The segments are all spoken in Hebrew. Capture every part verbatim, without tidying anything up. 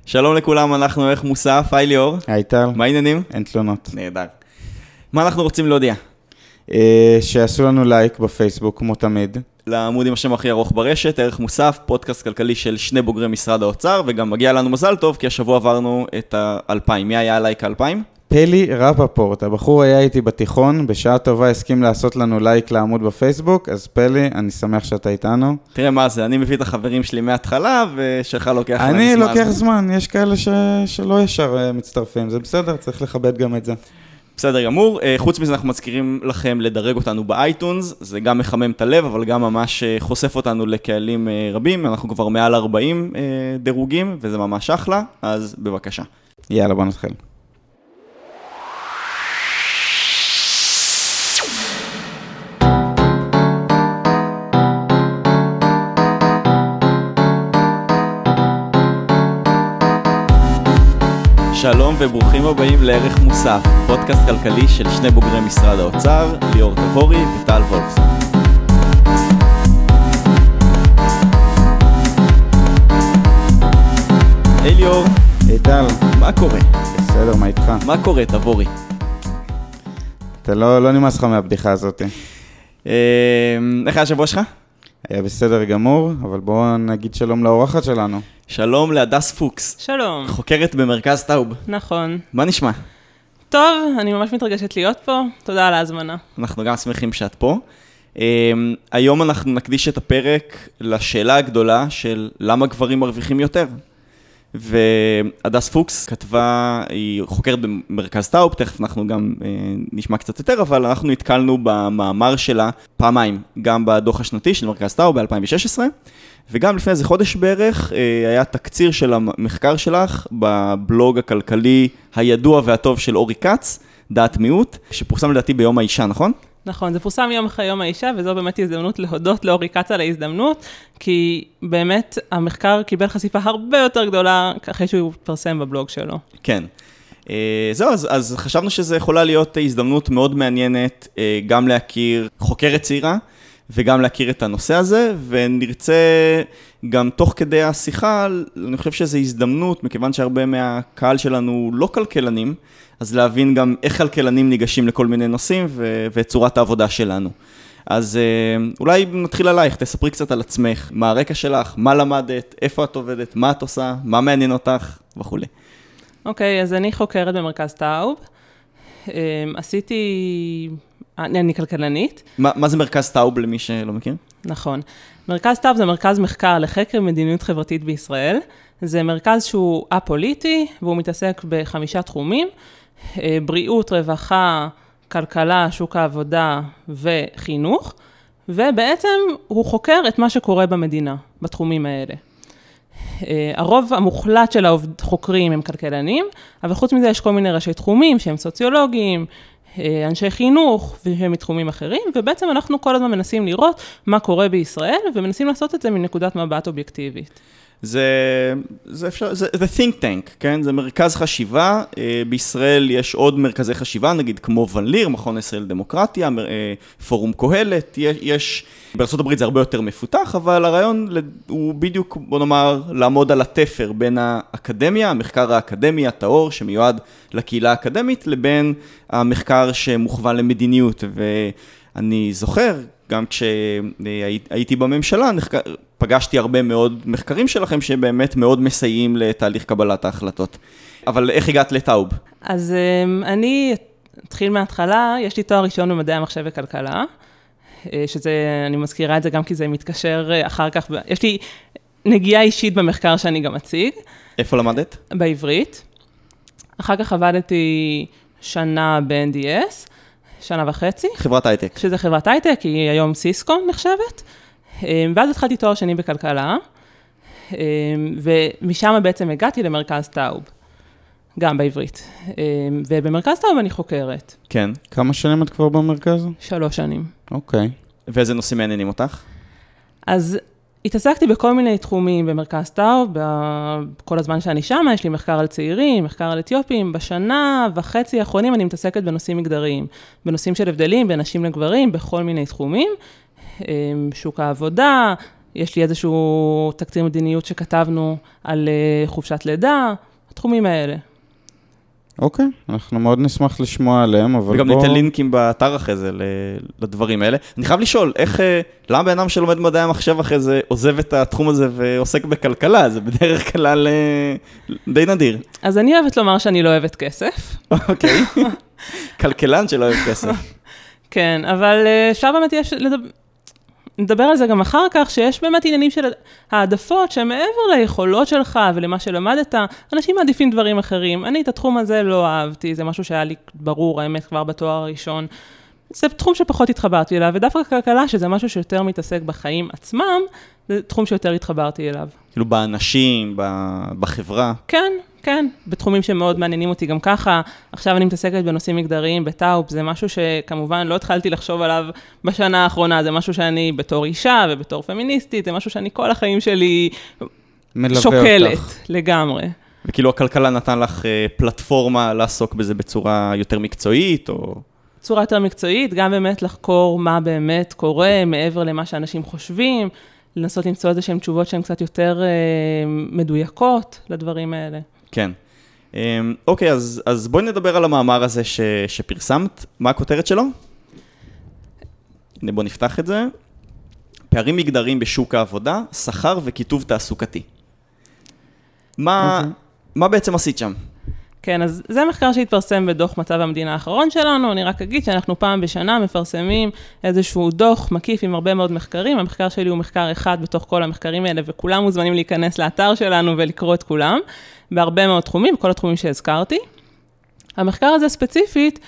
שלום לכולם, אנחנו ערך מוסף, היי ליאור. היי טל. מה העניינים? אין תלונות. נהדר. מה אנחנו רוצים להודיע? שיעשו לנו לייק בפייסבוק, כמו תמיד. לעמוד עם השם הכי ארוך ברשת, ערך מוסף, פודקאסט כלכלי של שני בוגרי משרד האוצר, וגם מגיע לנו מזל טוב, כי השבוע עברנו את ה-אלפיים. מי היה הלייק ה-אלפיים? פלי רפפורט, הבחור היה איתי בתיכון, בשעה טובה הסכים לעשות לנו לייק לעמוד בפייסבוק, אז פלי, אני שמח שאתה איתנו. תראה מה זה, אני מביא את החברים שלי מההתחלה, ושלך לוקח להם זמן. אני לוקח זמן, יש כאלה ש... שלא ישר מצטרפים, זה בסדר, צריך לכבד גם את זה. בסדר גמור, חוץ מזה אנחנו מזכירים לכם לדרג אותנו באייטונס, זה גם מחמם את הלב, אבל גם ממש חושף אותנו לקהלים רבים, אנחנו כבר מעל ארבעים דירוגים, וזה ממש אחלה, אז בבקשה. יאללה, בוא נתחיל. שלום וברוכים הבאים לערך מוסף, פודקאסט כלכלי של שני בוגרי משרד האוצר, ליאור תבורי וטל וולפסון. היי ליאור. היי טל. מה קורה? בסדר, מה איתך? מה קורה, תבורי? אתה לא, לא נמאס לך מהבדיחה הזאת. איך היה השבוע שלך? היה בסדר גמור, אבל בואו נגיד שלום לאורחת שלנו. שלום להדס פוקס. שלום. חוקרת במרכז טאוב. נכון. מה נשמע? טוב, אני ממש מתרגשת להיות פה. תודה על ההזמנה. אנחנו גם שמחים שאת פה. היום אנחנו נקדיש את הפרק לשאלה הגדולה של למה גברים מרוויחים יותר. והדס פוקס כתבה, היא חוקרת במרכז טאוב, תכף אנחנו גם אה, נשמע קצת יותר, אבל אנחנו התקלנו במאמר שלה פעמיים, גם בדוח השנתי של מרכז טאוב ב-אלפיים ושש עשרה, וגם לפני איזה חודש בערך אה, היה תקציר של המחקר שלך בבלוג הכלכלי הידוע והטוב של אורי קץ, דעת מיעוט, שפורסם לדעתי ביום האישה, נכון? נכון, זה פורסם יום אחרי יום האישה, וזו באמת הזדמנות להודות לאורי קץ על ההזדמנות, כי באמת המחקר קיבל חשיפה הרבה יותר גדולה אחרי שהוא פרסם בבלוג שלו. כן. זהו, אז, אז חשבנו שזה יכולה להיות הזדמנות מאוד מעניינת, גם להכיר חוקרת צעירה, וגם להכיר את הנושא הזה, ונרצה גם תוך כדי השיחה, אני חושב שזו הזדמנות, מכיוון שהרבה מהקהל שלנו לא כלכלנים, אז להבין גם איך כלכלנים ניגשים לכל מיני נושאים ו- וצורת העבודה שלנו. אז אולי נתחיל עלייך, תספרי קצת על עצמך, מה הרקע שלך, מה למדת, איפה את עובדת, מה את עושה, מה מעניין אותך וכו'. אוקיי, אז אני חוקרת במרכז טאוב. עשיתי, אני, אני כלכלנית. מה, מה זה מרכז טאוב למי שלא מכיר? נכון. מרכז טאוב זה מרכז מחקר לחקר מדיניות חברתית בישראל. זה מרכז שהוא א-פוליטי, והוא מתעסק בחמישה תחומים, בריאות, רווחה, כלכלה, שוק העבודה וחינוך, ובעצם הוא חוקר את מה שקורה במדינה, בתחומים האלה. הרוב המוחלט של החוקרים הם כלכלנים, אבל חוץ מזה יש כל מיני ראשי תחומים שהם סוציולוגיים, אנשי חינוך והם מתחומים אחרים, ובעצם אנחנו כל הזמן מנסים לראות מה קורה בישראל, ומנסים לעשות את זה מנקודת מבט אובייקטיבית. זה, זה אפשר, זה, זה think tank, כן? זה מרכז חשיבה, בישראל יש עוד מרכזי חשיבה, נגיד כמו וליר, מכון ישראל דמוקרטיה, פורום קהלת, יש, יש, בארצות הברית זה הרבה יותר מפותח, אבל הרעיון הוא בדיוק, בוא נאמר, לעמוד על התפר בין האקדמיה, המחקר האקדמי, הטהור, שמיועד לקהילה האקדמית, לבין המחקר שמוכוון למדיניות, ואני זוכר, גם כשהייתי בממשלה, פגשתי הרבה מאוד מחקרים שלכם שבאמת מאוד מסייעים לתהליך קבלת ההחלטות. אבל איך הגעת לטאוב? אז אני אתחיל מההתחלה, יש לי תואר ראשון במדעי המחשב וכלכלה, שזה, אני מזכירה את זה גם כי זה מתקשר אחר כך, יש לי נגיעה אישית במחקר שאני גם אציג. איפה למדת? בעברית. אחר כך עבדתי שנה ב-אן די אס, שנה וחצי. חברת הייטק. שזה חברת הייטק, היא היום סיסקו נחשבת. ואז התחלתי תואר שני בכלכלה, ומשם בעצם הגעתי למרכז טאוב, גם בעברית. ובמרכז טאוב אני חוקרת. כן. כמה שנים את כבר במרכז? שלוש שנים. אוקיי. ואיזה נושאים מעניינים אותך? אז התעסקתי בכל מיני תחומים במרכז טאוב, בכל הזמן שאני שם, יש לי מחקר על צעירים, מחקר על אתיופים, בשנה וחצי האחרונים אני מתעסקת בנושאים מגדריים, בנושאים של הבדלים בין נשים לגברים, בכל מיני תחומים, שוק העבודה, יש לי איזשהו תקציב מדיניות שכתבנו על חופשת לידה, התחומים האלה. אוקיי, אנחנו מאוד נשמח לשמוע עליהם, אבל וגם בוא... ניתן לינקים באתר אחרי זה לדברים האלה. אני חייב לשאול, איך, למה בן אדם שלומד מדעי המחשב אחרי זה עוזב את התחום הזה ועוסק בכלכלה? זה בדרך כלל די נדיר. אז אני אוהבת לומר שאני לא אוהבת כסף. אוקיי, כלכלן שלא אוהב כסף. כן, אבל אפשר באמת יש לדבר... נדבר על זה גם אחר כך, שיש באמת עניינים של העדפות, שמעבר ליכולות שלך ולמה שלמדת, אנשים מעדיפים דברים אחרים. אני את התחום הזה לא אהבתי, זה משהו שהיה לי ברור, האמת, כבר בתואר הראשון. זה תחום שפחות התחברתי אליו, ודווקא כלכלה, שזה משהו שיותר מתעסק בחיים עצמם, זה תחום שיותר התחברתי אליו. כאילו באנשים, בחברה. כן, כן, בתחומים שמאוד מעניינים אותי גם ככה. עכשיו אני מתעסקת בנושאים מגדריים, בטאופ, זה משהו שכמובן לא התחלתי לחשוב עליו בשנה האחרונה, זה משהו שאני בתור אישה ובתור פמיניסטית, זה משהו שאני כל החיים שלי שוקלת אותך. לגמרי. וכאילו הכלכלה נתן לך פלטפורמה לעסוק בזה בצורה יותר מקצועית, או... צורה יותר מקצועית, גם באמת לחקור מה באמת קורה, מעבר למה שאנשים חושבים, לנסות למצוא איזה שהן תשובות שהן קצת יותר אה, מדויקות לדברים האלה. כן. אוקיי, אז, אז בואי נדבר על המאמר הזה ש, שפרסמת. מה הכותרת שלו? הנה, בוא נפתח את זה. פערים מגדריים בשוק העבודה, שכר וכיתוב תעסוקתי. מה, okay. מה בעצם עשית שם? כן, אז זה מחקר שהתפרסם בדוח מצב המדינה האחרון שלנו. אני רק אגיד שאנחנו פעם בשנה מפרסמים איזשהו דוח מקיף עם הרבה מאוד מחקרים. המחקר שלי הוא מחקר אחד בתוך כל המחקרים האלה, וכולם מוזמנים להיכנס לאתר שלנו ולקרוא את כולם, בהרבה מאוד תחומים, כל התחומים שהזכרתי. המחקר הזה ספציפית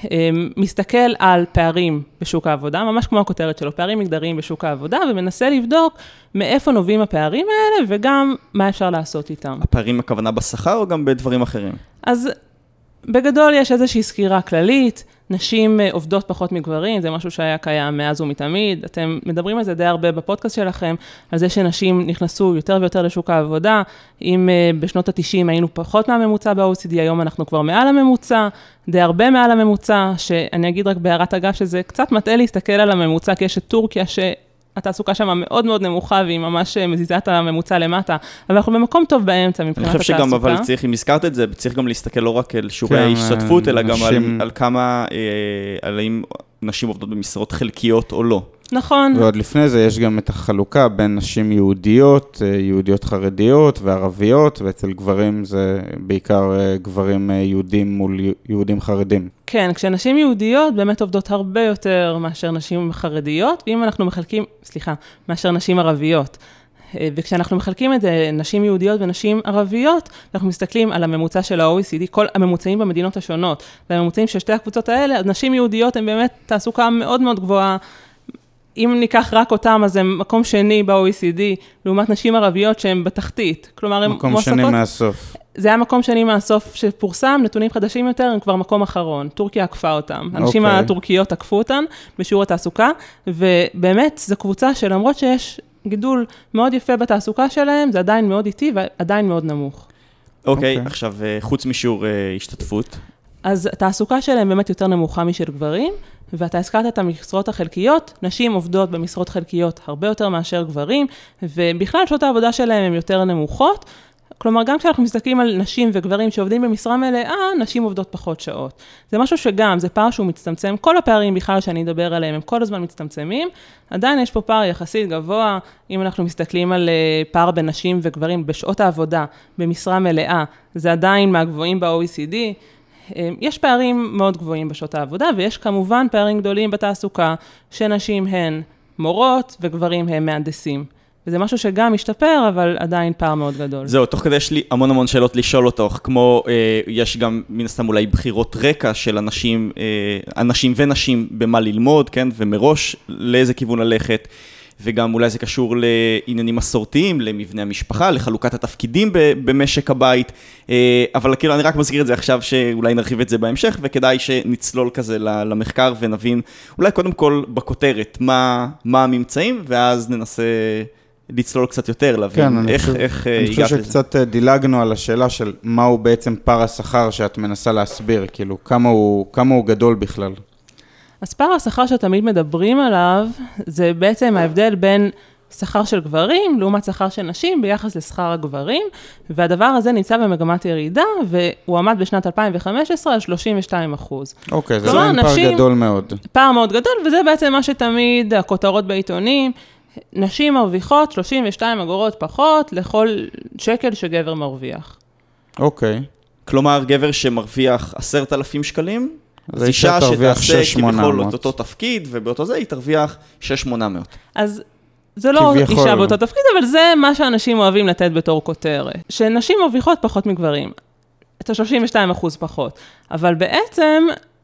מסתכל על פערים בשוק העבודה, ממש כמו הכותרת שלו, פערים מגדריים בשוק העבודה, ומנסה לבדוק מאיפה נובעים הפערים האלה, וגם מה אפשר לעשות איתם. הפערים הכוונה בשכר או גם בדברים אחרים? אז בגדול יש איזושהי סקירה כללית, נשים עובדות פחות מגברים, זה משהו שהיה קיים מאז ומתמיד, אתם מדברים על זה די הרבה בפודקאסט שלכם, על זה שנשים נכנסו יותר ויותר לשוק העבודה, אם בשנות ה-תשעים היינו פחות מהממוצע ב-או אי סי די, היום אנחנו כבר מעל הממוצע, די הרבה מעל הממוצע, שאני אגיד רק בהערת אגב שזה קצת מטעה להסתכל על הממוצע, כי יש את טורקיה ש... התעסוקה שם מאוד מאוד נמוכה, והיא ממש מזיזה את הממוצע למטה, אבל אנחנו במקום טוב באמצע מבחינת התעסוקה. אני חושב שגם, אבל צריך, אם הזכרת את זה, צריך גם להסתכל לא רק על שיעורי ההשתתפות, אלא גם על כמה, על האם נשים עובדות במשרות חלקיות או לא. נכון. ועוד לפני זה יש גם את החלוקה בין נשים יהודיות, יהודיות חרדיות וערביות, ואצל גברים זה בעיקר גברים יהודים מול יהודים חרדים. כן, כשנשים יהודיות באמת עובדות הרבה יותר מאשר נשים חרדיות, ואם אנחנו מחלקים, סליחה, מאשר נשים ערביות. וכשאנחנו מחלקים את זה, נשים יהודיות ונשים ערביות, אנחנו מסתכלים על הממוצע של ה-או אי סי די, כל הממוצעים במדינות השונות, והממוצעים של שתי הקבוצות האלה, אז נשים יהודיות הן באמת תעסוקה מאוד מאוד גבוהה, אם ניקח רק אותם, אז הם מקום שני ב-או אי סי די, לעומת נשים ערביות שהן בתחתית. כלומר, הם מקום שני מהסוף. זה היה מקום שני מהסוף שפורסם, נתונים חדשים יותר, הם כבר מקום אחרון. טורקיה עקפה אותם. הנשים okay. הטורקיות עקפו אותן בשיעור התעסוקה, ובאמת, זו קבוצה שלמרות שיש גידול מאוד יפה בתעסוקה שלהם, זה עדיין מאוד איטי ועדיין מאוד נמוך. אוקיי, okay, okay. עכשיו, חוץ משיעור השתתפות. אז התעסוקה שלהם באמת יותר נמוכה משל גברים, ואתה הזכרת את המשרות החלקיות, נשים עובדות במשרות חלקיות הרבה יותר מאשר גברים, ובכלל שעות העבודה שלהם הן יותר נמוכות, כלומר גם כשאנחנו מסתכלים על נשים וגברים שעובדים במשרה מלאה, נשים עובדות פחות שעות. זה משהו שגם, זה פער שהוא מצטמצם, כל הפערים בכלל שאני אדבר עליהם, הם כל הזמן מצטמצמים, עדיין יש פה פער יחסית גבוה, אם אנחנו מסתכלים על פער בין נשים וגברים בשעות העבודה, במשרה מלאה, זה עדיין מהגבוהים ב-או אי סי די, יש פערים מאוד גבוהים בשעות העבודה, ויש כמובן פערים גדולים בתעסוקה, שנשים הן מורות וגברים הם מהנדסים. וזה משהו שגם משתפר, אבל עדיין פער מאוד גדול. זהו, תוך כדי יש לי המון המון שאלות לשאול אותך, כמו אה, יש גם מן הסתם אולי בחירות רקע של אנשים, אה, אנשים ונשים במה ללמוד, כן? ומראש לאיזה כיוון ללכת. וגם אולי זה קשור לעניינים מסורתיים, למבנה המשפחה, לחלוקת התפקידים במשק הבית, אבל כאילו אני רק מזכיר את זה עכשיו, שאולי נרחיב את זה בהמשך, וכדאי שנצלול כזה למחקר ונבין, אולי קודם כל בכותרת, מה, מה הממצאים, ואז ננסה לצלול קצת יותר, להבין כן, איך, חושב, איך אני הגעת לזה. אני חושב שקצת דילגנו על השאלה של מהו בעצם פער השכר שאת מנסה להסביר, כאילו כמה הוא, כמה הוא גדול בכלל. אז פער השכר שתמיד מדברים עליו, זה בעצם ההבדל בין שכר של גברים לעומת שכר של נשים ביחס לשכר הגברים, והדבר הזה נמצא במגמת ירידה, והוא עמד בשנת אלפיים וחמש עשרה על שלושים ושתיים אחוז. אוקיי, זה עדיין פער גדול מאוד. פער מאוד גדול, וזה בעצם מה שתמיד הכותרות בעיתונים, נשים מרוויחות שלושים ושתיים אגורות פחות לכל שקל שגבר מרוויח. אוקיי. כלומר, גבר שמרוויח עשרת אלפים שקלים, אז אישה שתעשה כביכול את אותו תפקיד, ובאותו זה היא תרוויח שש אלף שמונה מאות. אז זה לא אישה באותו תפקיד, אבל זה מה שאנשים אוהבים לתת בתור כותרת. שנשים מרוויחות פחות מגברים. את ה-שלושים ושתיים אחוז פחות. אבל בעצם,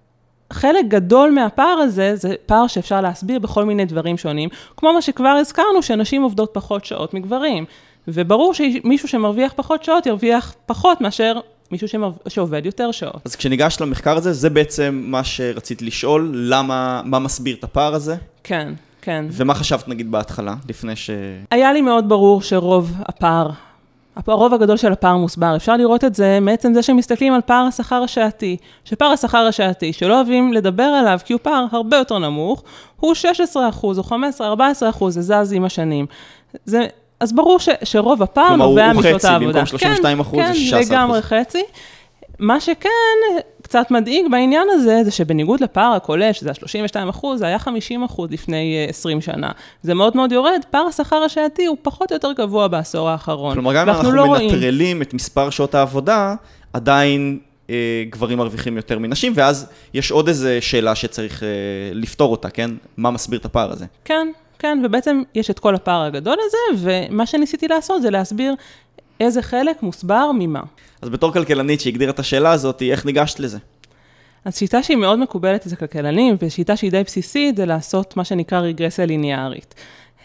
חלק גדול מהפער הזה, זה פער שאפשר להסביר בכל מיני דברים שונים, כמו מה שכבר הזכרנו, שנשים עובדות פחות שעות מגברים. וברור שמישהו שמרוויח פחות שעות, ירוויח פחות מאשר מישהו שעובד יותר שעות. אז כשניגש למחקר הזה, זה בעצם מה שרצית לשאול, למה, מה מסביר את הפער הזה? כן, כן. ומה חשבת נגיד בהתחלה, לפני ש... היה לי מאוד ברור שרוב הפער, הרוב הגדול של הפער מוסבר, אפשר לראות את זה מעצם זה שמסתכלים על פער השכר השעתי, שפער השכר השעתי, שלא אוהבים לדבר עליו, כי הוא פער הרבה יותר נמוך, הוא שש עשרה אחוז או חמש עשרה ארבע עשרה אחוז, זה זז עם השנים. זה... אז ברור ש, שרוב הפער נובע משעות העבודה. כלומר, הוא חצי, במקום שלושים ושתיים אחוז זה שישה עשר אחוז. כן, לגמרי חצי. מה שכן, קצת מדאיג בעניין הזה, זה שבניגוד לפער הכולל, שזה ה-שלושים ושתיים אחוז, זה היה חמישים אחוז לפני עשרים שנה. זה מאוד מאוד יורד, פער השכר השעתי הוא פחות או יותר גבוה בעשור האחרון. כלומר, גם אם אנחנו לא מנטרלים רואים... את מספר שעות העבודה, עדיין אה, גברים מרוויחים יותר מנשים, ואז יש עוד איזו שאלה שצריך אה, לפתור אותה, כן? מה מסביר את הפער הזה? כן. כן, ובעצם יש את כל הפער הגדול הזה, ומה שניסיתי לעשות זה להסביר איזה חלק מוסבר ממה. אז בתור כלכלנית שהגדירה את השאלה הזאת, איך ניגשת לזה? אז שיטה שהיא מאוד מקובלת אצל כלכלנים, ושיטה שהיא די בסיסית, זה לעשות מה שנקרא רגרסיה ליניארית.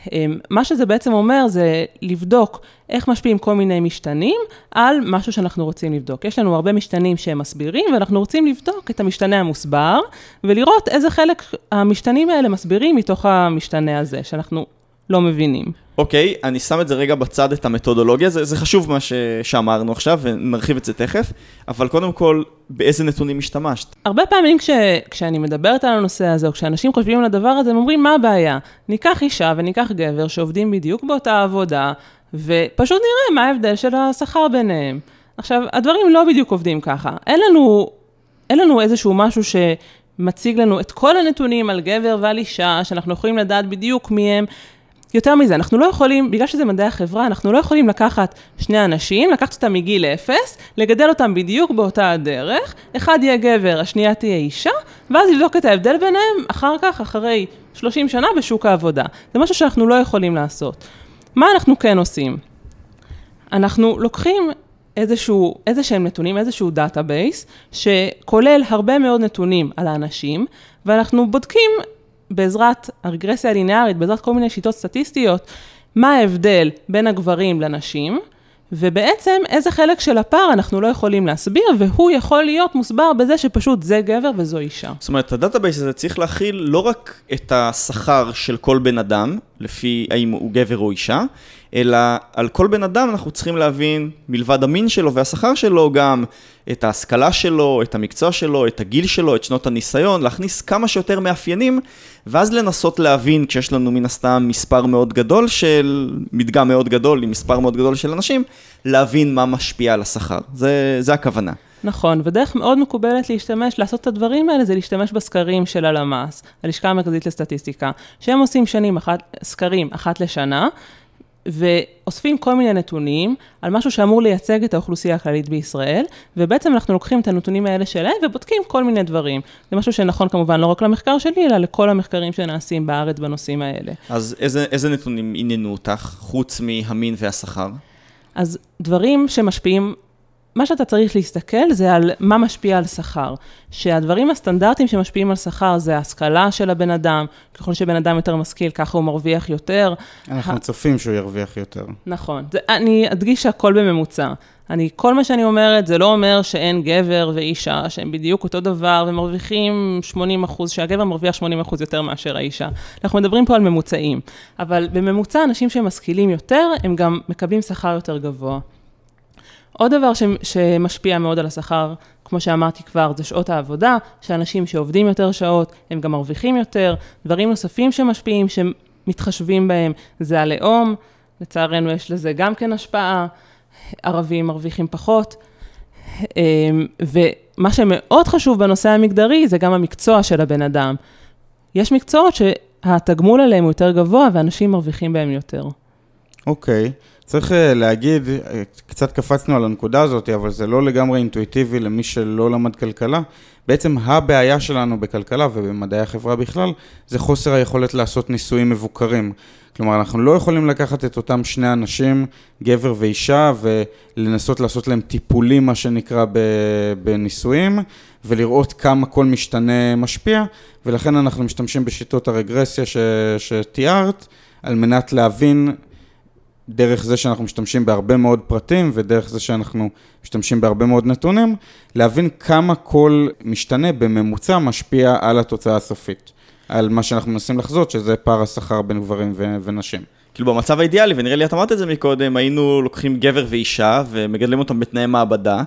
מה שזה בעצם אומר זה לבדוק איך משפיעים כל מיני משתנים על משהו שאנחנו רוצים לבדוק. יש לנו הרבה משתנים שהם מסבירים, ואנחנו רוצים לבדוק את המשתנה המוסבר, ולראות איזה חלק המשתנים האלה מסבירים מתוך המשתנה הזה, שאנחנו לא מבינים. אוקיי, אני שם את זה רגע בצד, את המתודולוגיה, זה, זה חשוב מה ש... שאמרנו עכשיו, ונרחיב את זה תכף, אבל קודם כל, באיזה נתונים השתמשת? הרבה פעמים כש... כשאני מדברת על הנושא הזה, או כשאנשים חושבים על הדבר הזה, הם אומרים, מה הבעיה? ניקח אישה וניקח גבר שעובדים בדיוק באותה עבודה, ופשוט נראה מה ההבדל של השכר ביניהם. עכשיו, הדברים לא בדיוק עובדים ככה. אין לנו, אין לנו איזשהו משהו שמציג לנו את כל הנתונים על גבר ועל אישה, שאנחנו יכולים לדעת בדיוק מי הם. יותר מזה, אנחנו לא יכולים, בגלל שזה מדעי החברה, אנחנו לא יכולים לקחת שני אנשים, לקחת אותם מגיל אפס, לגדל אותם בדיוק באותה הדרך, אחד יהיה גבר, השנייה תהיה אישה, ואז לבדוק את ההבדל ביניהם, אחר כך, אחרי שלושים שנה בשוק העבודה. זה משהו שאנחנו לא יכולים לעשות. מה אנחנו כן עושים? אנחנו לוקחים איזשהו, איזשהם נתונים, איזשהו דאטאבייס, שכולל הרבה מאוד נתונים על האנשים, ואנחנו בודקים בעזרת הרגרסיה הליניארית, בעזרת כל מיני שיטות סטטיסטיות, מה ההבדל בין הגברים לנשים, ובעצם איזה חלק של הפער אנחנו לא יכולים להסביר, והוא יכול להיות מוסבר בזה שפשוט זה גבר וזו אישה. זאת אומרת, הדאטאבייס הזה צריך להכיל לא רק את השכר של כל בן אדם, לפי האם הוא גבר או אישה, אלא על כל בן אדם אנחנו צריכים להבין מלבד המין שלו והשכר שלו גם את ההשכלה שלו, את המקצוע שלו, את הגיל שלו, את שנות הניסיון, להכניס כמה שיותר מאפיינים, ואז לנסות להבין כשיש לנו מן הסתם מספר מאוד גדול של, מדגם מאוד גדול עם מספר מאוד גדול של אנשים, להבין מה משפיע על השכר. זה, זה הכוונה. נכון, ודרך מאוד מקובלת להשתמש, לעשות את הדברים האלה, זה להשתמש בסקרים של הלמ"ס, הלשכה המרכזית לסטטיסטיקה, שהם עושים שנים אחת, סקרים אחת לשנה, ואוספים כל מיני נתונים על משהו שאמור לייצג את האוכלוסייה הכללית בישראל, ובעצם אנחנו לוקחים את הנתונים האלה שלהם ובודקים כל מיני דברים. זה משהו שנכון כמובן לא רק למחקר שלי, אלא לכל המחקרים שנעשים בארץ בנושאים האלה. אז איזה, איזה נתונים עניינו אותך, חוץ מהמין והשכר? אז דברים שמשפיעים, מה שאתה צריך להסתכל זה על מה משפיע על שכר. שהדברים הסטנדרטיים שמשפיעים על שכר זה ההשכלה של הבן אדם, ככל שבן אדם יותר משכיל, ככה הוא מרוויח יותר. אנחנו צופים שהוא ירוויח יותר. נכון. זה, אני אדגיש שהכל בממוצע. אני, כל מה שאני אומרת, זה לא אומר שאין גבר ואישה, שהם בדיוק אותו דבר, ומרוויחים שמונים אחוז, שהגבר מרוויח שמונים אחוז יותר מאשר האישה. אנחנו מדברים פה על ממוצעים. אבל בממוצע, אנשים שמשכילים יותר, הם גם מקבלים שכר יותר גבוה. עוד דבר ש, שמשפיע מאוד על השכר, כמו שאמרתי כבר, זה שעות העבודה, שאנשים שעובדים יותר שעות, הם גם מרוויחים יותר, דברים נוספים שמשפיעים, מתחשבים בהם, זה הלאום, לצערנו יש לזה גם כן השפעה, ערבים מרוויחים פחות, ומה שמאוד חשוב בנושא המגדרי זה גם המקצוע של הבן אדם. יש מקצועות שהתגמול עליהם הוא יותר גבוה ואנשים מרוויחים בהם יותר. אוקיי, צריך להגיד, קצת קפצנו על הנקודה הזאת, אבל זה לא לגמרי אינטואיטיבי למי שלא למד כלכלה. בעצם הבעיה שלנו בכלכלה ובמדעי החברה בכלל, זה חוסר היכולת לעשות ניסויים מבוקרים. כלומר, אנחנו לא יכולים לקחת את אותם שני אנשים, גבר ואישה, ולנסות לעשות להם טיפולים, מה שנקרא, בניסויים, ולראות כמה כל משתנה משפיע, ולכן אנחנו משתמשים בשיטות הרגרסיה ש... שתיארת, על מנת להבין דרך זה שאנחנו משתמשים בהרבה מאוד פרטים, ודרך זה שאנחנו משתמשים בהרבה מאוד נתונים, להבין כמה כל משתנה בממוצע משפיע על התוצאה הסופית. על מה שאנחנו מנסים לחזות, שזה פער השכר בין גברים ו- ונשים. כאילו במצב האידיאלי, ונראה לי את אמרת את זה מקודם, היינו לוקחים גבר ואישה, ומגדלים אותם בתנאי מעבדה,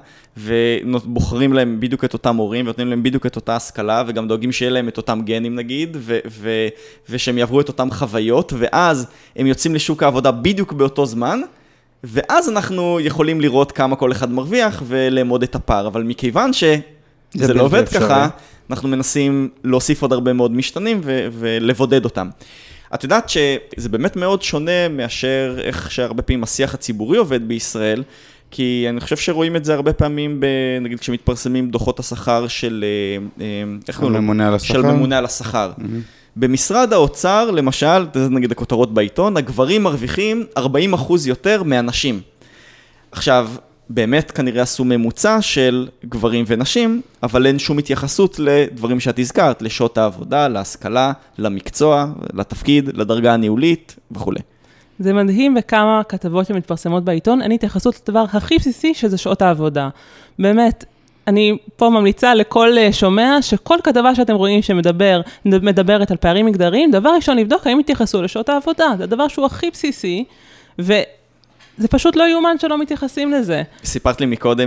ובוחרים להם בדיוק את אותם הורים, ונותנים להם בדיוק את אותה השכלה, וגם דואגים שיהיה להם את אותם גנים נגיד, ו- ו- ושהם יעברו את אותם חוויות, ואז הם יוצאים לשוק העבודה בדיוק באותו זמן, ואז אנחנו יכולים לראות כמה כל אחד מרוויח, ולעמוד את הפער. אבל מכיוון שזה לא עובד ככה, אנחנו מנסים להוסיף עוד הרבה מאוד משתנים ו- ולבודד אותם. את יודעת שזה באמת מאוד שונה מאשר איך שהרבה פעמים השיח הציבורי עובד בישראל, כי אני חושב שרואים את זה הרבה פעמים, נגיד כשמתפרסמים דוחות השכר של, איך קוראים לו? הממונה על השכר. של ממונה על השכר. Mm-hmm. במשרד האוצר, למשל, זה נגיד הכותרות בעיתון, הגברים מרוויחים ארבעים אחוז יותר מהנשים. עכשיו, באמת כנראה עשו ממוצע של גברים ונשים, אבל אין שום התייחסות לדברים שאת הזכרת, לשעות העבודה, להשכלה, למקצוע, לתפקיד, לדרגה הניהולית וכו'. זה מדהים בכמה כתבות שמתפרסמות בעיתון, אין התייחסות לדבר הכי בסיסי שזה שעות העבודה. באמת, אני פה ממליצה לכל שומע שכל כתבה שאתם רואים שמדבר, מדברת על פערים מגדריים, דבר ראשון לבדוק האם התייחסו לשעות העבודה. זה הדבר שהוא הכי בסיסי, ו... זה פשוט לא יאומן שלא מתייחסים לזה. סיפרת לי מקודם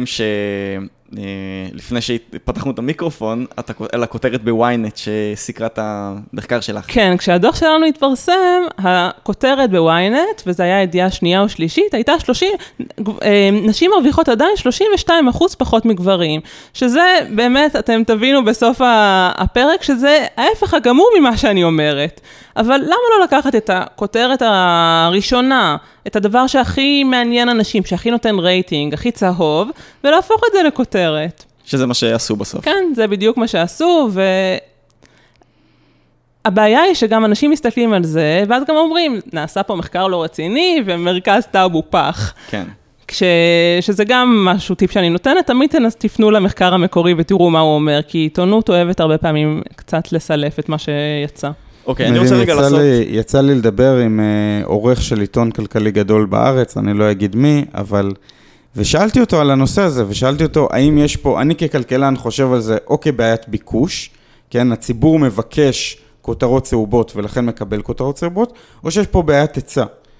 שלפני שפתחנו את המיקרופון, על הכותרת בוויינט שסיקרה את המחקר שלך. כן, כשהדוח שלנו התפרסם, הכותרת בוויינט, וזו היה ידיעה שנייה או שלישית, הייתה שלושים, נשים מרוויחות עדיין שלושים ושתיים אחוז פחות מגברים, שזה באמת, אתם תבינו בסוף הפרק, שזה ההפך הגמור ממה שאני אומרת. אבל למה לא לקחת את הכותרת הראשונה, את הדבר שהכי מעניין אנשים, שהכי נותן רייטינג, הכי צהוב, ולהפוך את זה לכותרת? שזה מה שעשו בסוף. כן, זה בדיוק מה שעשו, והבעיה היא שגם אנשים מסתכלים על זה, ואז גם אומרים, נעשה פה מחקר לא רציני, ומרכז טאוב הוא פח. כן. כש... שזה גם משהו, טיפ שאני נותנת, תמיד תפנו למחקר המקורי ותראו מה הוא אומר, כי עיתונות אוהבת הרבה פעמים קצת לסלף את מה שיצא. אוקיי, אני רוצה רגע יצא לעשות... לי, יצא לי לדבר עם uh, עורך של עיתון כלכלי גדול בארץ, אני לא אגיד מי, אבל... ושאלתי אותו על הנושא הזה, ושאלתי אותו, האם יש פה, אני ככלכלן חושב על זה, או כבעיית ביקוש, כן, הציבור מבקש כותרות צהובות, ולכן מקבל כותרות צהובות, או שיש פה בעיית היצע.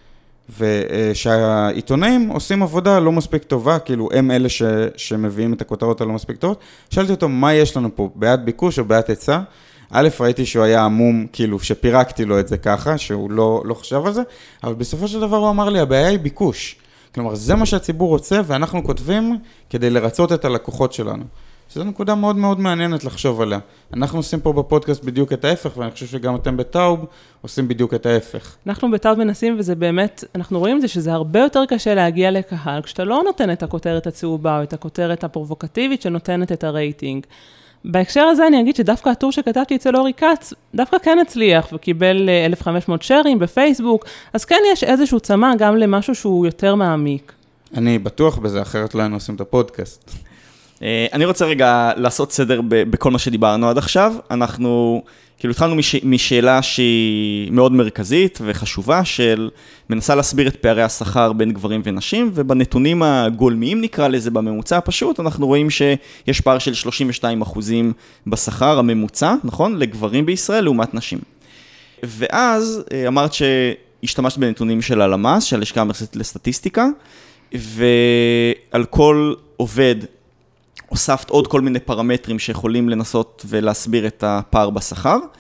ושהעיתונאים עושים עבודה לא מספיק טובה, כאילו הם אלה ש, שמביאים את הכותרות הלא מספיק טובות. שאלתי אותו, מה יש לנו פה, בעיית ביקוש או בעיית היצע? א', ראיתי שהוא היה עמום, כאילו, שפירקתי לו את זה ככה, שהוא לא, לא חשב על זה, אבל בסופו של דבר הוא אמר לי, הבעיה היא ביקוש. כלומר, זה מה שהציבור רוצה, ואנחנו כותבים כדי לרצות את הלקוחות שלנו. שזו נקודה מאוד מאוד מעניינת לחשוב עליה. אנחנו עושים פה בפודקאסט בדיוק את ההפך, ואני חושב שגם אתם בטאוב עושים בדיוק את ההפך. אנחנו בטאוב מנסים, וזה באמת, אנחנו רואים זה שזה הרבה יותר קשה להגיע לקהל, כשאתה לא נותן את הכותרת הצהובה, או את הכותרת הפרובוקטיבית שנותנת את הרייטינג. בהקשר הזה אני אגיד שדווקא הטור שכתבתי אצל אורי קץ, דווקא כן הצליח, וקיבל אלף וחמש מאות שרים בפייסבוק, אז כן יש איזשהו צמא גם למשהו שהוא יותר מעמיק. אני בטוח בזה, אחרת לא היינו עושים את הפודקאסט. אני רוצה רגע לעשות סדר בכל מה שדיברנו עד עכשיו. אנחנו, כאילו, התחלנו מש, משאלה שהיא מאוד מרכזית וחשובה, של מנסה להסביר את פערי השכר בין גברים ונשים, ובנתונים הגולמיים נקרא לזה בממוצע הפשוט, אנחנו רואים שיש פער של שלושים ושתיים אחוזים בשכר הממוצע, נכון? לגברים בישראל לעומת נשים. ואז אמרת שהשתמשת בנתונים של הלמ"ס, של הלשכה המרכזית לסטטיסטיקה, ועל כל עובד הוספת עוד כל מיני פרמטרים שיכולים לנסות ולהסביר את הפער בשכר,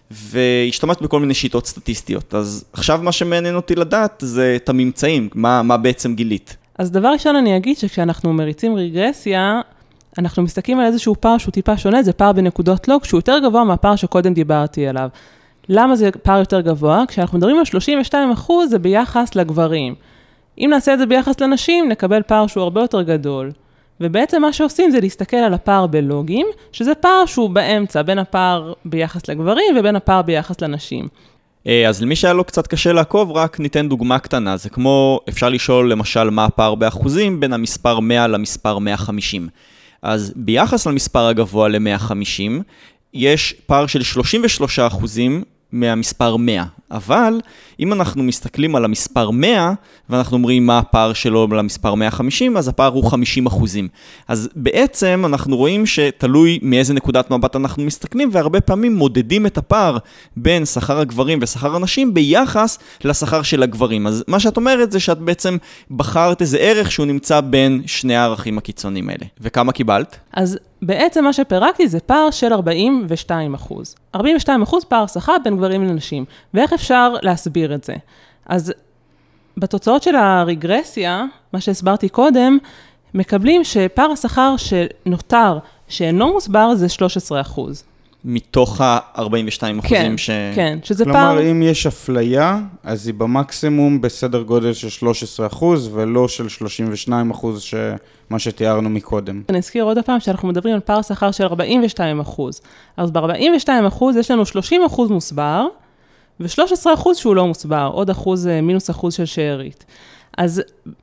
והשתמשת בכל מיני שיטות סטטיסטיות. אז עכשיו מה שמעניין אותי לדעת זה את הממצאים, מה, מה בעצם גילית. אז דבר ראשון אני אגיד שכשאנחנו מריצים רגרסיה, אנחנו מסתכלים על איזשהו פער שהוא טיפה שונה, זה פער בנקודות לוג, שהוא יותר גבוה מהפער שקודם דיברתי עליו. למה זה פער יותר גבוה? כשאנחנו מדברים על שלושים ושתיים אחוז זה ביחס לגברים. אם נעשה את זה ביחס לנשים, נקבל פער שהוא הרבה יותר גדול. ובעצם מה שעושים זה להסתכל על הפער בלוגים, שזה פער שהוא באמצע, בין הפער ביחס לגברים ובין הפער ביחס לנשים. אז למי שהיה לו קצת קשה לעקוב, רק ניתן דוגמה קטנה. זה כמו, אפשר לשאול למשל מה הפער באחוזים בין המספר מאה למספר מאה וחמישים. אז ביחס למספר הגבוה ל-מאה וחמישים, יש פער של שלושים ושלושה אחוזים מהמספר מאה. אבל אם אנחנו מסתכלים על המספר מאה, ואנחנו אומרים מה הפער שלו למספר מאה וחמישים, אז הפער הוא חמישים אחוזים. אז בעצם אנחנו רואים שתלוי מאיזה נקודת מבט אנחנו מסתכלים, והרבה פעמים מודדים את הפער בין שכר הגברים ושכר הנשים ביחס לשכר של הגברים. אז מה שאת אומרת זה שאת בעצם בחרת איזה ערך שהוא נמצא בין שני הערכים הקיצוניים האלה. וכמה קיבלת? אז בעצם מה שפרקתי זה פער של ארבעים ושתיים אחוז. ארבעים ושתיים אחוז פער שכר בין גברים לנשים. ואיך אפשר להסביר את זה? אז בתוצאות של הרגרסיה, מה שהסברתי קודם, מקבלים שפער השכר שנותר, שאינו מוסבר, זה שלושה עשר אחוז. מתוך ה-ארבעים ושתיים אחוזים כן, ש... כן, שזה כלומר, פער... כלומר, אם יש אפליה, אז היא במקסימום בסדר גודל של שלושה עשר אחוז, ולא של שלושים ושניים אחוז, מה שתיארנו מקודם. אני אזכיר עוד הפעם שאנחנו מדברים על פער שכר של ארבעים ושתיים אחוז. אז ב-ארבעים ושתיים אחוז יש לנו שלושים אחוז מוסבר, ו-שלושה עשר אחוז שהוא לא מוסבר, עוד אחוז מינוס אחוז של שארית. אז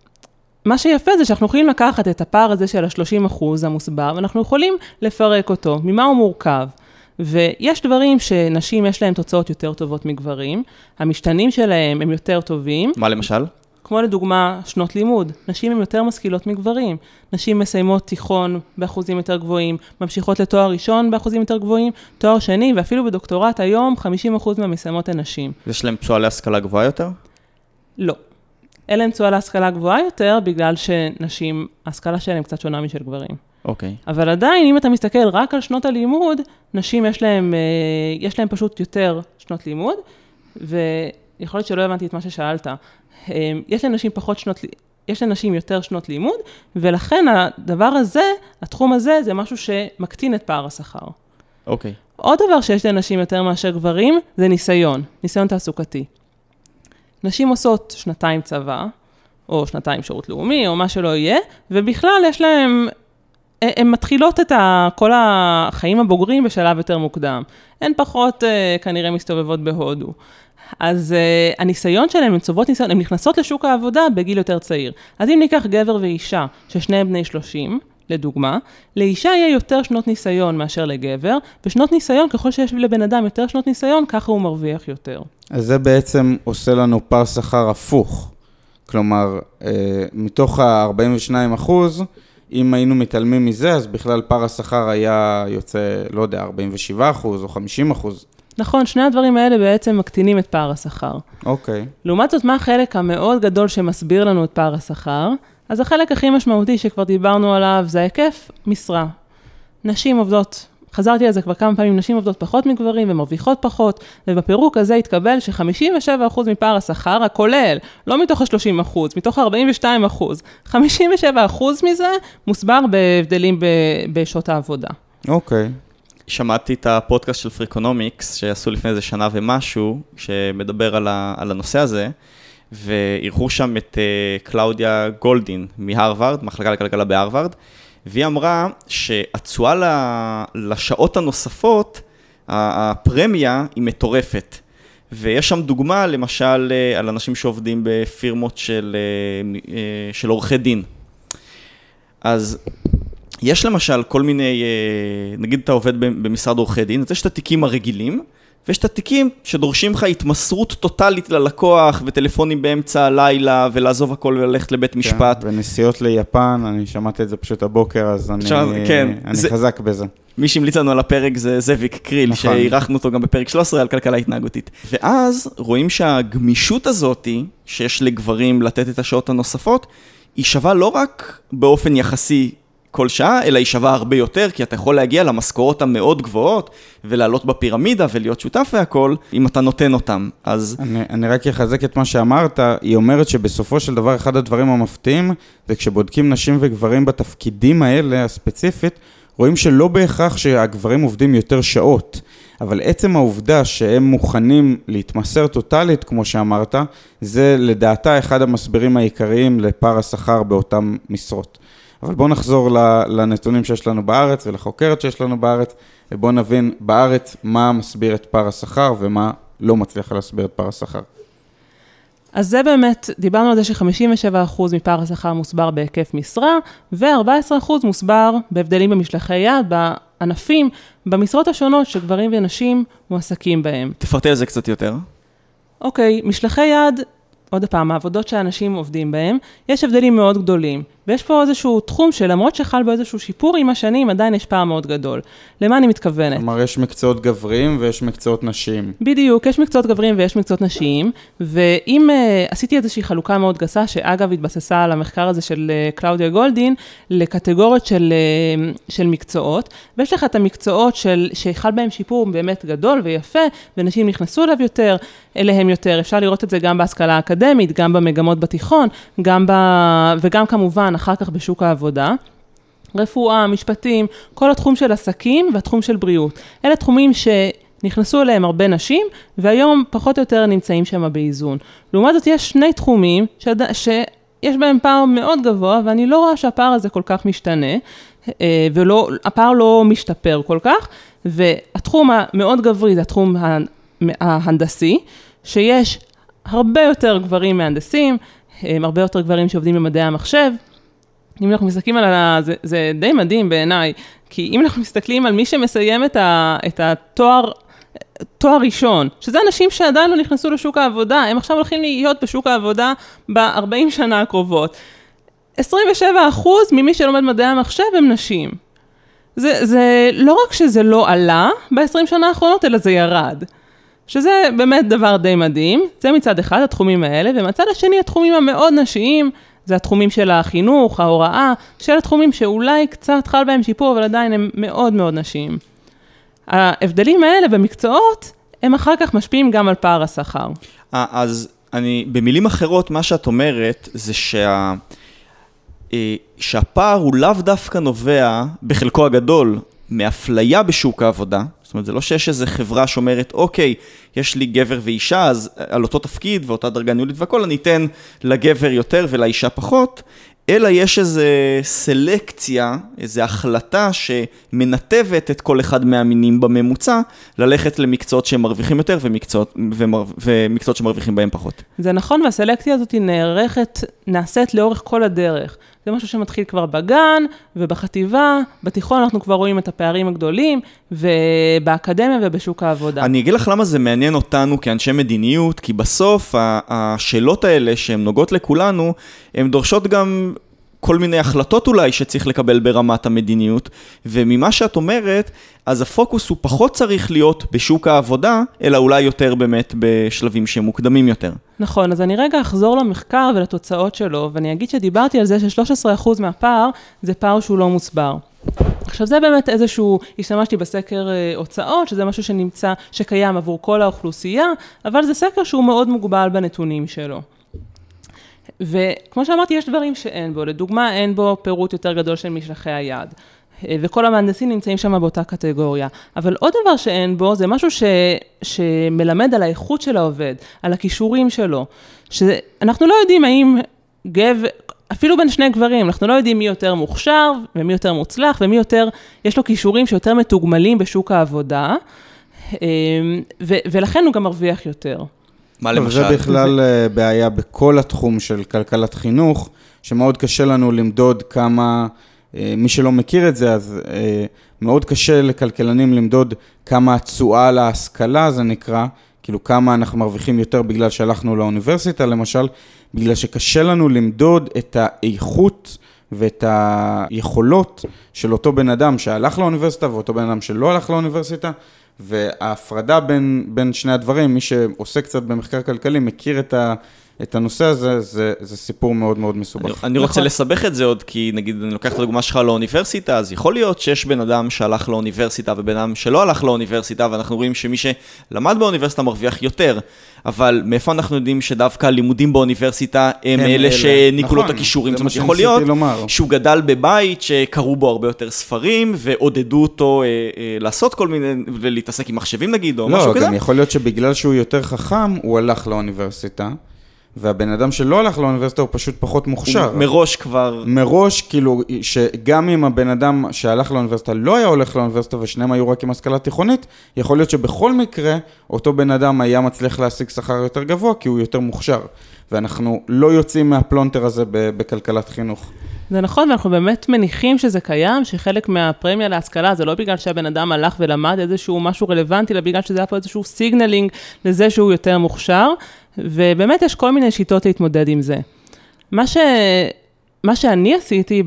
מה שיפה זה שאנחנו יכולים לקחת את הפער הזה של ה-שלושים אחוז המוסבר, ואנחנו יכולים לפרק אותו, ממה הוא מורכב. ויש דברים שנשים יש להם תוצאות יותר טובות מגברים, המשתנים שלהם הם יותר טובים. מה למשל? כמו לדוגמה שנות לימוד, נשים הן יותר משכילות מגברים, נשים מסיימות תיכון באחוזים יותר גבוהים, ממשיכות לתואר ראשון באחוזים יותר גבוהים, תואר שני ואפילו בדוקטורט היום חמישים אחוז מהמסיימות הן נשים. יש להם תשואה להשכלה גבוהה יותר? לא. אין להם תשואה להשכלה גבוהה יותר בגלל שנשים, ההשכלה שלהם קצת שונה משל גברים. אוקיי. אבל עדיין, אם אתה מסתכל רק על שנות הלימוד, נשים יש להם, יש להם פשוט יותר שנות לימוד, ויכול להיות שלא הבנתי את מה ששאלת. יש לנשים פחות שנות, יש לנשים יותר שנות לימוד, ולכן הדבר הזה, התחום הזה, זה משהו שמקטין את פער השכר. אוקיי. עוד דבר שיש לנשים יותר מאשר גברים, זה ניסיון, ניסיון תעסוקתי. נשים עושות שנתיים צבא, או שנתיים שירות לאומי, או מה שלא יהיה, ובכלל יש להם, הן מתחילות את כל החיים הבוגרים בשלב יותר מוקדם. הן פחות כנראה מסתובבות בהודו. אז uh, הניסיון שלהם, הן צובות ניסיון, הן נכנסות לשוק העבודה בגיל יותר צעיר. אז אם ניקח גבר ואישה, ששניהם בני שלושים, לדוגמה, לאישה יהיה יותר שנות ניסיון מאשר לגבר, ושנות ניסיון, ככל שיש לבן אדם יותר שנות ניסיון, ככה הוא מרוויח יותר. אז זה בעצם עושה לנו פער שכר הפוך. כלומר, uh, מתוך ה-ארבעים ושניים אחוז, אם היינו מתעלמים מזה, אז בכלל פער השכר היה יוצא, לא יודע, ארבעים ושבעה אחוז או חמישים אחוז. נכון, שני הדברים האלה בעצם מקטינים את פער השכר. אוקיי. לעומת זאת, מה החלק המאוד גדול שמסביר לנו את פער השכר? אז החלק הכי משמעותי שכבר דיברנו עליו, זה ההיקף משרה. נשים עובדות, חזרתי על זה כבר כמה פעמים, נשים עובדות פחות מגברים ומרוויחות פחות, ובפירוק הזה התקבל ש-חמישים ושבעה אחוז מפער השכר הכולל, לא מתוך ה-שלושים אחוז, מתוך ה-ארבעים ושתיים אחוז, חמישים ושבעה אחוז מזה מוסבר בהבדלים בשעות העבודה. אוקיי. שמעתי את הפודקאסט של פריקונומיקס, שעשו לפני איזה שנה ומשהו, שמדבר על, ה, על הנושא הזה, וערכו שם את uh, קלאודיה גולדין מהרווארד, מחלקה לכלכלה בהרווארד, והיא אמרה שהתשואה לשעות הנוספות, הפרמיה היא מטורפת. ויש שם דוגמה, למשל, על אנשים שעובדים בפירמות של, של עורכי דין. אז יש למשל כל מיני, נגיד אתה עובד במשרד עורכי דין, אז יש את התיקים הרגילים, ויש את התיקים שדורשים לך התמסרות טוטלית ללקוח, וטלפונים באמצע הלילה, ולעזוב הכל וללכת לבית משפט. כן, ונסיעות ליפן, אני שמעתי את זה פשוט הבוקר, אז אני, עכשיו, כן, אני זה, חזק בזה. מי שהמליץ לנו על הפרק זה זאביק קריל, נכון. שעירכנו אותו גם בפרק שלוש עשרה על כלכלה התנהגותית. ואז רואים שהגמישות הזאת, שיש לגברים לתת את השעות הנוספות, היא שווה לא רק באופן יחסי כל שעה, אלא היא שווה הרבה יותר, כי אתה יכול להגיע למשכורות המאוד גבוהות, ולעלות בפירמידה ולהיות שותף והכל, אם אתה נותן אותם. אז... אני, אני רק אחזק את מה שאמרת, היא אומרת שבסופו של דבר, אחד הדברים המפתיעים, זה כשבודקים נשים וגברים בתפקידים האלה, הספציפית, רואים שלא בהכרח שהגברים עובדים יותר שעות, אבל עצם העובדה שהם מוכנים להתמסר טוטלית, כמו שאמרת, זה לדעתה אחד המסבירים העיקריים לפער השכר באותם משרות. אבל בואו נחזור לנתונים שיש לנו בארץ ולחוקרת שיש לנו בארץ, ובואו נבין בארץ מה מסביר את פער השכר ומה לא מצליח להסביר את פער השכר. אז זה באמת, דיברנו על זה ש-חמישים ושבעה אחוז מפער השכר מוסבר בהיקף משרה, ו-ארבעה עשר אחוז מוסבר בהבדלים במשלחי יד, בענפים, במשרות השונות שגברים ונשים מועסקים בהם. תפרטי על זה קצת יותר. אוקיי, משלחי יד, עוד פעם, העבודות שאנשים עובדים בהם, יש הבדלים מאוד גדולים. ויש פה איזשהו תחום שלמרות שחל בו איזשהו שיפור עם השנים, עדיין יש פער מאוד גדול. למה אני מתכוונת? כלומר, יש מקצועות גברים ויש מקצועות נשים. בדיוק, יש מקצועות גברים ויש מקצועות נשים, ואם uh, עשיתי איזושהי חלוקה מאוד גסה, שאגב התבססה על המחקר הזה של uh, קלאודיה גולדין, לקטגוריות של, uh, של מקצועות, ויש לך את המקצועות של, שחל בהם שיפור באמת גדול ויפה, ונשים נכנסו אליו יותר, אליהם יותר. אפשר לראות את זה גם בהשכלה האקדמית, גם במגמות בתיכון, גם ב... וגם כמובן אחר כך בשוק העבודה, רפואה, משפטים, כל התחום של עסקים והתחום של בריאות. אלה תחומים שנכנסו אליהם הרבה נשים, והיום פחות או יותר נמצאים שם באיזון. לעומת זאת יש שני תחומים שד... שיש בהם פער מאוד גבוה, ואני לא רואה שהפער הזה כל כך משתנה, והפער לא משתפר כל כך, והתחום המאוד גברי זה התחום ההנדסי, שיש הרבה יותר גברים מהנדסים, הרבה יותר גברים שעובדים במדעי המחשב. אם אנחנו מסתכלים על ה... זה, זה די מדהים בעיניי, כי אם אנחנו מסתכלים על מי שמסיים את, ה... את התואר, תואר ראשון, שזה אנשים שעדיין לא נכנסו לשוק העבודה, הם עכשיו הולכים להיות בשוק העבודה ב-ארבעים שנה הקרובות. עשרים ושבעה אחוז ממי שלומד מדעי המחשב הם נשים. זה, זה לא רק שזה לא עלה ב-עשרים שנה האחרונות, אלא זה ירד. שזה באמת דבר די מדהים. זה מצד אחד התחומים האלה, ומצד השני התחומים המאוד נשיים, זה התחומים של החינוך, ההוראה, של התחומים שאולי קצת חל בהם שיפור, אבל עדיין הם מאוד מאוד נשיים. ההבדלים האלה במקצועות, הם אחר כך משפיעים גם על פער השכר. אז אני, במילים אחרות, מה שאת אומרת, זה שה... שהפער הוא לאו דווקא נובע, בחלקו הגדול, מאפליה בשוק העבודה. זאת אומרת, זה לא שיש איזו חברה שאומרת, אוקיי, יש לי גבר ואישה, אז על אותו תפקיד ואותה דרגה ניהולית והכל, אני אתן לגבר יותר ולאישה פחות, אלא יש איזו סלקציה, איזו החלטה שמנתבת את כל אחד מהמינים בממוצע, ללכת למקצועות שהם מרוויחים יותר ומקצועות, ומר, ומקצועות שמרוויחים בהם פחות. זה נכון, והסלקציה הזאת היא נערכת, נעשית לאורך כל הדרך. זה משהו שמתחיל כבר בגן ובחטיבה, בתיכון אנחנו כבר רואים את הפערים הגדולים, ובאקדמיה ובשוק העבודה. אני אגיד לך למה זה מעניין אותנו כאנשי מדיניות, כי בסוף השאלות האלה שהן נוגעות לכולנו, הן דורשות גם כל מיני החלטות אולי שצריך לקבל ברמת המדיניות, וממה שאת אומרת, אז הפוקוס הוא פחות צריך להיות בשוק העבודה, אלא אולי יותר באמת בשלבים שמוקדמים יותר. נכון, אז אני רגע אחזור למחקר ולתוצאות שלו, ואני אגיד שדיברתי על זה ש-שלושה עשר אחוז מהפער זה פער שהוא לא מוסבר. עכשיו זה באמת איזשהו, השתמשתי בסקר הוצאות, שזה משהו שנמצא, שקיים עבור כל האוכלוסייה, אבל זה סקר שהוא מאוד מוגבל בנתונים שלו. וכמו שאמרתי, יש דברים שאין בו. לדוגמה, אין בו פירוט יותר גדול של משלחי היד. וכל המהנדסים נמצאים שם באותה קטגוריה. אבל עוד דבר שאין בו, זה משהו ש... שמלמד על האיכות של העובד, על הכישורים שלו. שאנחנו לא יודעים האם גבר, אפילו בין שני גברים, אנחנו לא יודעים מי יותר מוכשר, ומי יותר מוצלח, ומי יותר, יש לו כישורים שיותר מתוגמלים בשוק העבודה, ו... ולכן הוא גם מרוויח יותר. מה למשל? זה בכלל בעיה בכל התחום של כלכלת חינוך, שמאוד קשה לנו למדוד כמה, מי שלא מכיר את זה, אז מאוד קשה לכלכלנים למדוד כמה התשואה להשכלה, זה נקרא, כאילו כמה אנחנו מרוויחים יותר בגלל שהלכנו לאוניברסיטה, למשל, בגלל שקשה לנו למדוד את האיכות ואת היכולות של אותו בן אדם שהלך לאוניברסיטה, ואותו בן אדם שלא הלך לאוניברסיטה, וההפרדה בין, בין שני הדברים, מי שעושה קצת במחקר כלכלי, מכיר את, ה, את הנושא הזה, זה, זה סיפור מאוד מאוד מסובך. אני, אני רוצה לסבך את זה עוד, כי נגיד, אני לוקח את הדוגמה שלך לאוניברסיטה, אז יכול להיות שיש בן אדם שהלך לאוניברסיטה, ובן אדם שלא הלך לאוניברסיטה, ואנחנו רואים שמי שלמד באוניברסיטה מרוויח יותר, אבל מאיפה אנחנו יודעים שדווקא לימודים באוניברסיטה הם, הם אלה שניקלו לו את הכישורים? זאת אומרת, יכול להיות לומר. שהוא גדל בבית שקראו בו הרבה יותר ספרים, ועודדו אותו אה, אה, לעשות כל מיני, ולהתעסק עם מחשבים נגיד, או לא, משהו כזה. גם יכול להיות שבגלל שהוא יותר חכם, הוא הלך לאוניברסיטה, והבן אדם שלא הלך לאוניברסיטה הוא פשוט פחות מוכשר. מראש כבר... מראש, כאילו, שגם אם הבן אדם שהלך לאוניברסיטה לא היה הולך לאוניברסיטה ושניהם היו רק עם השכלה תיכונית, יכול להיות שבכל מקרה אותו בן אדם היה מצליח להשיג שכר יותר גבוה כי הוא יותר מוכשר. ואנחנו לא יוצאים מהפלונטר הזה בכלכלת חינוך. זה נכון, ואנחנו באמת מניחים שזה קיים, שחלק מהפרמיה להשכלה זה לא בגלל שהבן אדם הלך ולמד איזשהו משהו רלוונטי, אלא בגלל שזה היה פה איזשהו סיגנלינג לזה שהוא יותר מוכשר, ובאמת יש כל מיני שיטות להתמודד עם זה. מה ש... מה שאני עשיתי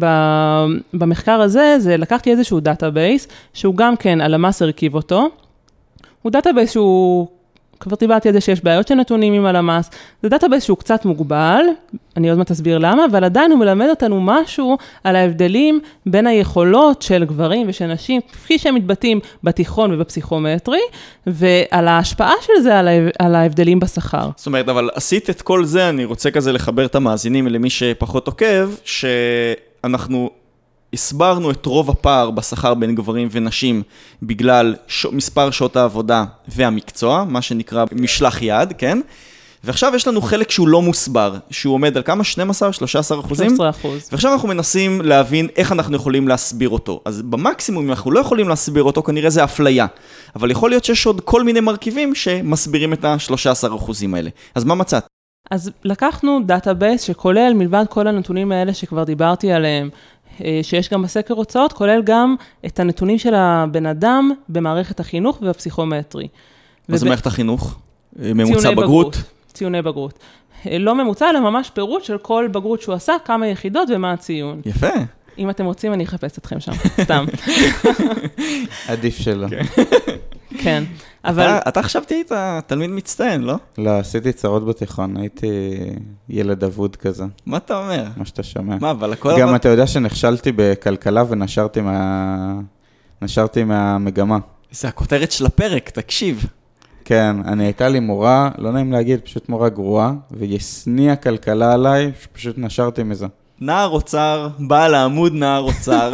במחקר הזה, זה לקחתי איזשהו דאטאבייס, שהוא גם כן הלמ"ס הרכיב אותו. הוא דאטאבייס שהוא, כבר דיברתי על זה שיש בעיות של נתונים עם הלמ"ס, זה דאטאבייס שהוא קצת מוגבל, אני עוד מעט אסביר למה, אבל עדיין הוא מלמד אותנו משהו על ההבדלים בין היכולות של גברים ושל נשים, כפי שהם מתבטאים בתיכון ובפסיכומטרי, ועל ההשפעה של זה על ההבדלים בשכר. זאת אומרת, אבל עשית את כל זה, אני רוצה כזה לחבר את המאזינים למי שפחות עוקב, שאנחנו הסברנו את רוב הפער בשכר בין גברים ונשים בגלל ש... מספר שעות העבודה והמקצוע, מה שנקרא משלח יד, כן? ועכשיו יש לנו חלק שהוא לא מוסבר, שהוא עומד על כמה? שנים עשר, שלושה עשר אחוזים? שלושה עשר אחוז. ועכשיו אנחנו מנסים להבין איך אנחנו יכולים להסביר אותו. אז במקסימום, אם אנחנו לא יכולים להסביר אותו, כנראה זה אפליה. אבל יכול להיות שיש עוד כל מיני מרכיבים שמסבירים את ה-שלושה עשר אחוזים האלה. אז מה מצאת? אז לקחנו דאטאבייס שכולל מלבד כל הנתונים האלה שכבר דיברתי עליהם, שיש גם בסקר הוצאות, כולל גם את הנתונים של הבן אדם במערכת החינוך ובפסיכומטרי. מה זה מערכת החינוך? ממוצע בגרות? ציוני בגרות. לא ממוצע, אלא ממש פירוט של כל בגרות שהוא עשה, כמה יחידות ומה הציון. יפה. אם אתם רוצים, אני אחפש אתכם שם, סתם. עדיף שלא. כן, אבל... אתה חשבתי היית תלמיד מצטיין, לא? לא, עשיתי צרות בתיכון, הייתי ילד אבוד כזה. מה אתה אומר? מה שאתה שומע. מה, אבל הכל... גם אתה יודע שנכשלתי בכלכלה ונשרתי מה... נשרתי מהמגמה. זה הכותרת של הפרק, תקשיב. כן, אני הייתה לי מורה, לא נעים להגיד, פשוט מורה גרועה, ויסניע כלכלה עליי, שפשוט נשרתי מזה. נער אוצר, בעל העמוד נער אוצר,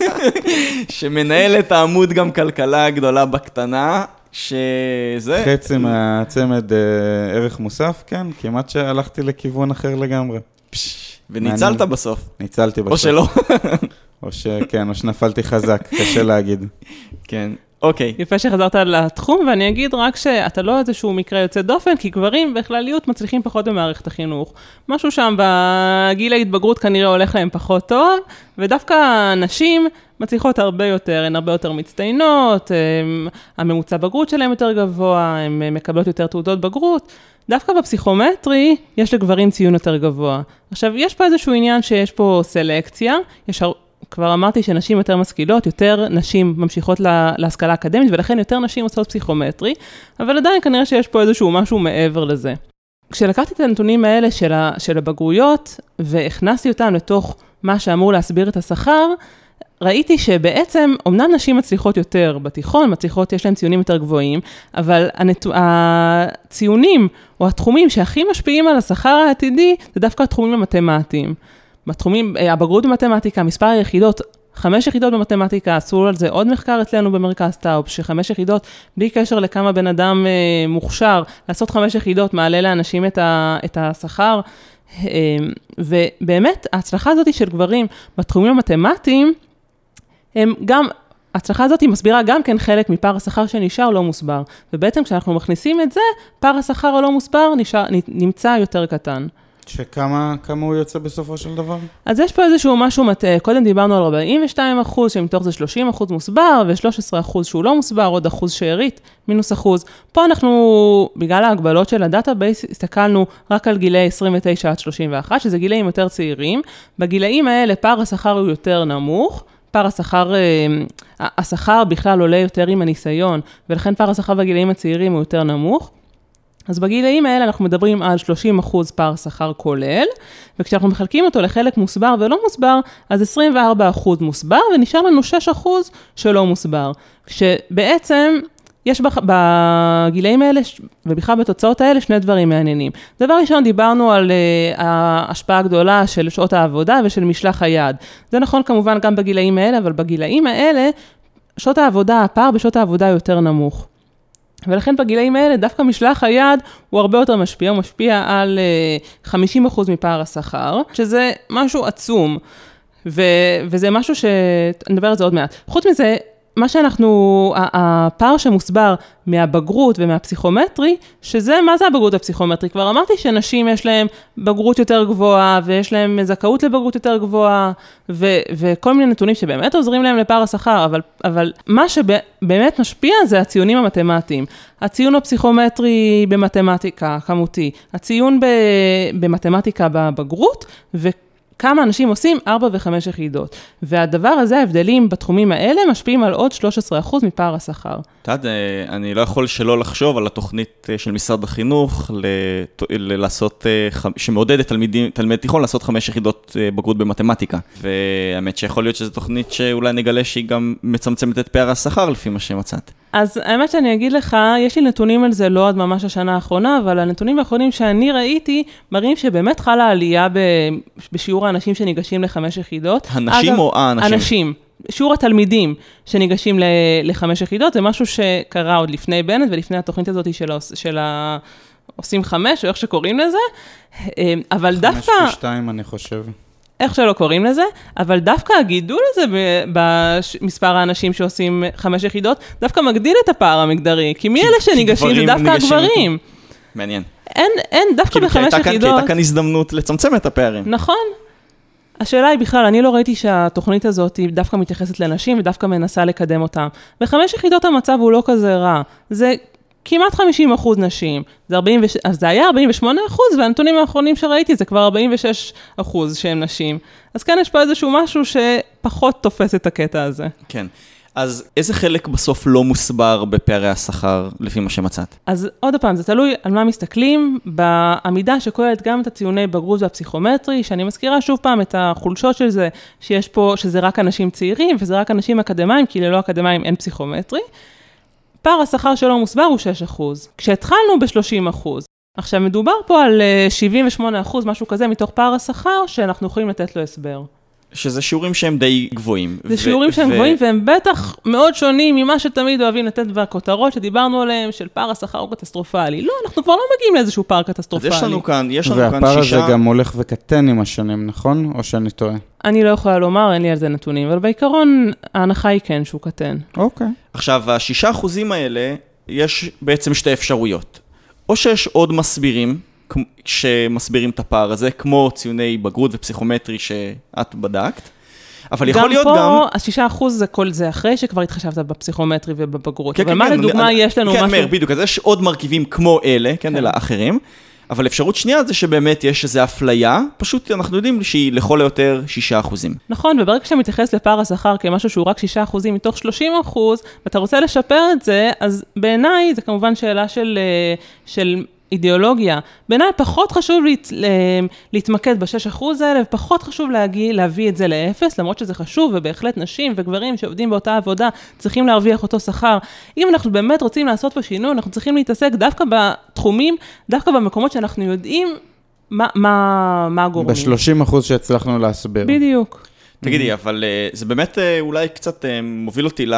שמנהל את העמוד גם כלכלה גדולה בקטנה, שזה... חצי מהצמד ערך מוסף, כן, כמעט שהלכתי לכיוון אחר לגמרי. וניצלת בסוף. ניצלתי בסוף. או שלא. או שכן, או שנפלתי חזק, קשה להגיד. כן. אוקיי. יפה שחזרת לתחום, ואני אגיד רק שאתה לא איזשהו מקרה יוצא דופן, כי גברים בכלליות מצליחים פחות במערכת החינוך. משהו שם בגיל ההתבגרות כנראה הולך להם פחות טוב, ודווקא נשים מצליחות הרבה יותר, הן הרבה יותר מצטיינות, הממוצע בגרות שלהם יותר גבוה, הן מקבלות יותר תעודות בגרות. דווקא בפסיכומטרי יש לגברים ציון יותר גבוה. עכשיו, יש פה איזשהו עניין שיש פה סלקציה, יש הרבה, כבר אמרתי שנשים יותר משכילות, יותר נשים ממשיכות לה, להשכלה אקדמית, ולכן יותר נשים עושות פסיכומטרי, אבל עדיין כנראה שיש פה איזשהו משהו מעבר לזה. כשלקחתי את הנתונים האלה של, ה, של הבגרויות, והכנסתי אותם לתוך מה שאמור להסביר את השכר, ראיתי שבעצם, אמנם נשים מצליחות יותר בתיכון, מצליחות, יש להם ציונים יותר גבוהים, אבל הנת... הציונים או התחומים שהכי משפיעים על השכר העתידי, זה דווקא התחומים המתמטיים. בתחומים, הבגרות במתמטיקה, מספר היחידות, חמש יחידות במתמטיקה, עשו על זה עוד מחקר אצלנו במרכז טאוב, שחמש יחידות, בלי קשר לכמה בן אדם אה, מוכשר, לעשות חמש יחידות, מעלה לאנשים את, ה, את השכר, אה, ובאמת, ההצלחה הזאת של גברים בתחומים המתמטיים, הם גם, ההצלחה הזאת היא מסבירה גם כן חלק מפער השכר שנשאר לא מוסבר, ובעצם כשאנחנו מכניסים את זה, פער השכר הלא מוסבר נשאר, נמצא יותר קטן. שכמה כמה הוא יוצא בסופו של דבר? אז יש פה איזשהו משהו מטעה, קודם דיברנו על ארבעים ושתיים אחוז, שמתוך זה שלושים אחוז מוסבר, ו-שלושה עשר אחוז שהוא לא מוסבר, עוד אחוז שארית, מינוס אחוז. פה אנחנו, בגלל ההגבלות של הדאטאבייס, הסתכלנו רק על גילאי עשרים ותשע עד שלושים ואחת, שזה גילאים יותר צעירים. בגילאים האלה פער השכר הוא יותר נמוך, פער השכר, השכר בכלל עולה יותר עם הניסיון, ולכן פער השכר בגילאים הצעירים הוא יותר נמוך. אז בגילאים האלה אנחנו מדברים על שלושים אחוז פער שכר כולל, וכשאנחנו מחלקים אותו לחלק מוסבר ולא מוסבר, אז עשרים וארבעה אחוז מוסבר, ונשאר לנו שישה אחוז שלא מוסבר. שבעצם יש בגילאים האלה, ובכלל בתוצאות האלה, שני דברים מעניינים. דבר ראשון, דיברנו על uh, ההשפעה הגדולה של שעות העבודה ושל משלח היד. זה נכון כמובן גם בגילאים האלה, אבל בגילאים האלה, שעות העבודה, הפער בשעות העבודה יותר נמוך. ולכן בגילאים האלה, דווקא משלח היד הוא הרבה יותר משפיע, הוא משפיע על uh, חמישים אחוז מפער השכר, שזה משהו עצום, ו- וזה משהו שנדבר על זה עוד מעט. חוץ מזה, מה שאנחנו, הפער שמוסבר מהבגרות ומהפסיכומטרי, שזה, מה זה הבגרות הפסיכומטרי? כבר אמרתי שנשים יש להם בגרות יותר גבוהה, ויש להם זכאות לבגרות יותר גבוהה, ו, וכל מיני נתונים שבאמת עוזרים להם לפער השכר, אבל, אבל מה שבאמת משפיע זה הציונים המתמטיים. הציון הפסיכומטרי במתמטיקה, כמותי, הציון במתמטיקה בבגרות, ו כמה אנשים עושים ארבע וחמש יחידות. והדבר הזה, ההבדלים בתחומים האלה, משפיעים על עוד שלושה עשר אחוז מפער השכר. תד, אני לא יכול שלא לחשוב על התוכנית של משרד החינוך, לעשות, שמעודדת תלמידים, תלמידי תיכון לעשות חמש יחידות בגרות במתמטיקה. והאמת שיכול להיות שזו תוכנית שאולי נגלה שהיא גם מצמצמת את פער השכר לפי מה שמצאת. אז האמת שאני אגיד לך, יש לי נתונים על זה לא עד ממש השנה האחרונה, אבל הנתונים האחרונים שאני ראיתי, מראים שבאמת חלה עלייה בשיעור האנשים שניגשים לחמש יחידות. הנשים אגב, או האנשים? אנשים. שיעור התלמידים שניגשים לחמש יחידות, זה משהו שקרה עוד לפני בנט, ולפני התוכנית הזאת של, של ה... עושים חמש, או איך שקוראים לזה, אבל דווקא... חמש ושתיים, אני חושב. איך שלא קוראים לזה, אבל דווקא הגידול הזה במספר האנשים שעושים חמש יחידות, דווקא מגדיל את הפער המגדרי, כי מי אלה שניגשים זה דווקא הגברים. מעניין. אין, אין, דווקא בחמש יחידות. כי הייתה כאן הזדמנות לצמצם את הפערים. נכון. השאלה היא בכלל, אני לא ראיתי שהתוכנית הזאת היא דווקא מתייחסת לנשים, ודווקא מנסה לקדם אותם. בחמש יחידות המצב הוא לא כזה רע. זה כמעט חמישים אחוז נשים. זה ארבעים ושש, אז זה היה ארבעים ושמונה אחוז, והנתונים האחרונים שראיתי זה כבר ארבעים ושש אחוז שהם נשים. אז כן, יש פה איזשהו משהו שפחות תופס את הקטע הזה. כן. אז איזה חלק בסוף לא מוסבר בפערי השכר, לפי מה שמצאת? אז עוד פעם, זה תלוי על מה מסתכלים, בעמידה שכוללת גם את הציוני בגרות והפסיכומטרי, שאני מזכירה שוב פעם את החולשות של זה, שיש פה, שזה רק אנשים צעירים, וזה רק אנשים אקדמיים, כי ללא אקדמיים אין פסיכומטרי. פער השכר שלו מוסבר הוא שש אחוז, כשהתחלנו ב-שלושים אחוז. עכשיו, מדובר פה על שבעים ושמונה אחוז, משהו כזה, מתוך פער השכר, שאנחנו יכולים לתת לו הסבר. שזה שיעורים שהם די גבוהים. זה שיעורים שהם גבוהים, והם בטח מאוד שונים ממה שתמיד אוהבים לתת בכותרות שדיברנו עליהם, של פער השכר הוא קטסטרופלי. לא, אנחנו כבר לא מגיעים לאיזשהו פער קטסטרופלי. אז יש לנו כאן, יש לנו כאן שישה... והפער הזה גם הולך וקטן עם השנים, נכון? או שאני טועה? אני לא יכולה לומר, אין לי על זה נתונים, אבל בעיקרון ההנחה היא כן שהוא קטן. אוקיי. עכשיו, השישה אחוזים האלה, יש בעצם שתי אפשרויות. או שיש עוד מסבירים, שמסבירים את הפער הזה, כמו ציוני בגרות ופסיכומטרי שאת בדקת, אבל יכול להיות גם... גם פה, השישה אחוז זה כל זה אחרי שכבר התחשבת בפסיכומטרי ובבגרות. אבל מה לדוגמה יש לנו משהו... כן, מאיר, בדיוק, אז יש עוד מרכיבים כמו אלה, כן, אלא אחרים, אבל אפשרות שנייה זה שבאמת יש איזו אפליה, פשוט אנחנו יודעים שהיא לכל היותר שישה אחוזים. נכון, וברגע שאתה מתייחס לפער השכר כמשהו שהוא רק שישה אחוזים מתוך שלושים אחוז, ואתה רוצה לשפר את זה, אז בעיניי זה כמובן שאלה של... של אידיאולוגיה. בעיניי פחות חשוב להת, להתמקד בשש אחוז האלה, ופחות חשוב להגיע, להביא את זה לאפס, למרות שזה חשוב, ובהחלט נשים וגברים שעובדים באותה עבודה, צריכים להרוויח אותו שכר. אם אנחנו באמת רוצים לעשות פה שינוי, אנחנו צריכים להתעסק דווקא בתחומים, דווקא במקומות שאנחנו יודעים מה, מה, מה הגורמים. ב-שלושים אחוז שהצלחנו להסביר. בדיוק. תגידי, אבל זה באמת אולי קצת מוביל אותי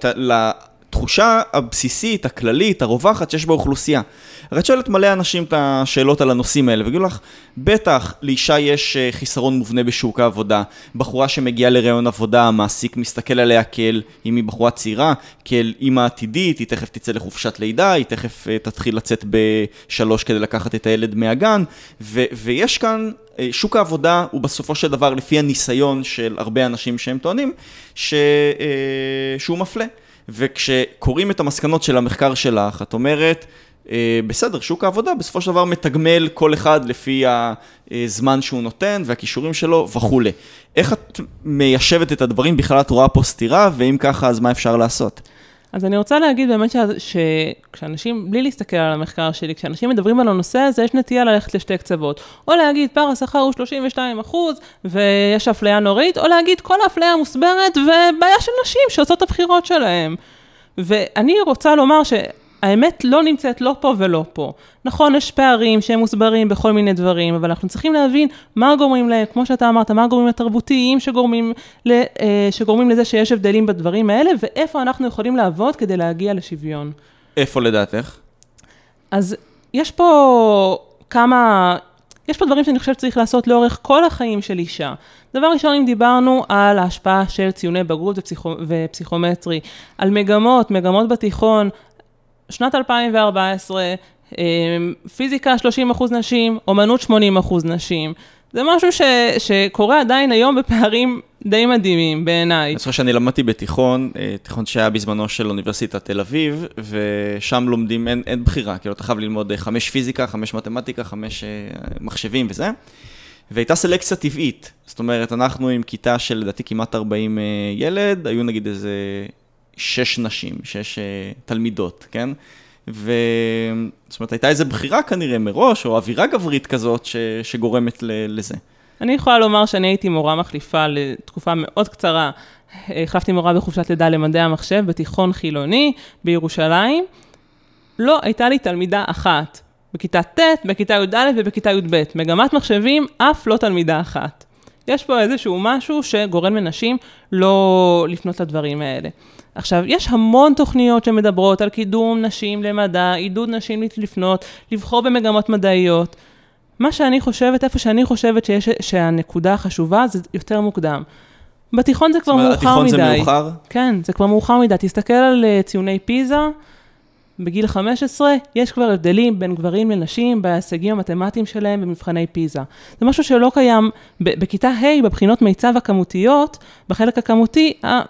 לתחושה הבסיסית, הכללית, הרווחת שיש באוכלוסייה. הרי את שואלת מלא אנשים את השאלות על הנושאים האלה, וגידו לך, בטח לאישה יש חיסרון מובנה בשוק העבודה, בחורה שמגיעה לרעיון עבודה, המעסיק מסתכל עליה כאל, אם היא בחורה צעירה, כאל אימא עתידית, היא תכף תצא לחופשת לידה, היא תכף תתחיל לצאת בשלוש כדי לקחת את הילד מהגן, ו- ויש כאן, שוק העבודה הוא בסופו של דבר, לפי הניסיון של הרבה אנשים שהם טוענים, ש- שהוא מפלה. וכשקוראים את המסקנות של המחקר שלך, את אומרת, בסדר, שוק העבודה בסופו של דבר מתגמל כל אחד לפי הזמן שהוא נותן והכישורים שלו וכו'. איך את מיישבת את הדברים? בכלל את רואה פה סתירה, ואם ככה, אז מה אפשר לעשות? אז אני רוצה להגיד באמת שכשאנשים, בלי להסתכל על המחקר שלי, כשאנשים מדברים על הנושא הזה, יש נטייה ללכת לשתי קצוות. או להגיד, פער השכר הוא שלושים ושתיים אחוז, ויש אפליה נוראית, או להגיד, כל האפליה מוסברת, ובעיה של נשים שעושות את הבחירות שלהם. ואני רוצה לומר שהאמת לא נמצאת לא פה ולא פה. נכון, יש פערים שהם מוסברים בכל מיני דברים, אבל אנחנו צריכים להבין מה גורמים להם, כמו שאתה אמרת, מה הגורמים התרבותיים שגורמים, שגורמים לזה שיש הבדלים בדברים האלה, ואיפה אנחנו יכולים לעבוד כדי להגיע לשוויון. איפה לדעתך? אז יש פה כמה, יש פה דברים שאני חושבת שצריך לעשות לאורך כל החיים של אישה. דבר ראשון, אם דיברנו על ההשפעה של ציוני בגרות ופסיכו, ופסיכומטרי, על מגמות, מגמות בתיכון, שנת אלפיים וארבע עשרה, פיזיקה שלושים אחוז נשים, אומנות שמונים אחוז נשים. זה משהו ש, שקורה עדיין היום בפערים די מדהימים בעיניי. אני חושב שאני למדתי בתיכון, תיכון שהיה בזמנו של אוניברסיטת תל אביב, ושם לומדים, אין, אין בחירה, כאילו אתה חייב ללמוד חמש פיזיקה, חמש מתמטיקה, חמש מחשבים וזה. והייתה סלקציה טבעית, זאת אומרת, אנחנו עם כיתה של לדעתי כמעט ארבעים ילד, היו נגיד איזה שש נשים, שש תלמידות, כן? ו... זאת אומרת, הייתה איזו בחירה כנראה מראש, או אווירה גברית כזאת ש... שגורמת ל... לזה. אני יכולה לומר שאני הייתי מורה מחליפה לתקופה מאוד קצרה, החלפתי מורה בחופשת לידה למדעי המחשב, בתיכון חילוני, בירושלים. לא הייתה לי תלמידה אחת, בכיתה ט', בכיתה י' א' ובכיתה י' ב'. מגמת מחשבים, אף לא תלמידה אחת. יש פה איזשהו משהו שגורם לנשים לא לפנות לדברים האלה. עכשיו, יש המון תוכניות שמדברות על קידום נשים למדע, עידוד נשים לפנות, לבחור במגמות מדעיות. מה שאני חושבת, איפה שאני חושבת שיש, שהנקודה החשובה זה יותר מוקדם. בתיכון זה כבר מאוחר מדי. התיכון זה מאוחר? כן, זה כבר מאוחר מדי. תסתכל על ציוני פיזה, בגיל חמש עשרה, יש כבר הבדלים בין גברים לנשים, בהישגים המתמטיים שלהם במבחני פיזה. זה משהו שלא קיים בכיתה ה' בבחינות מיצב הכמותיות, בחלק הכמותי,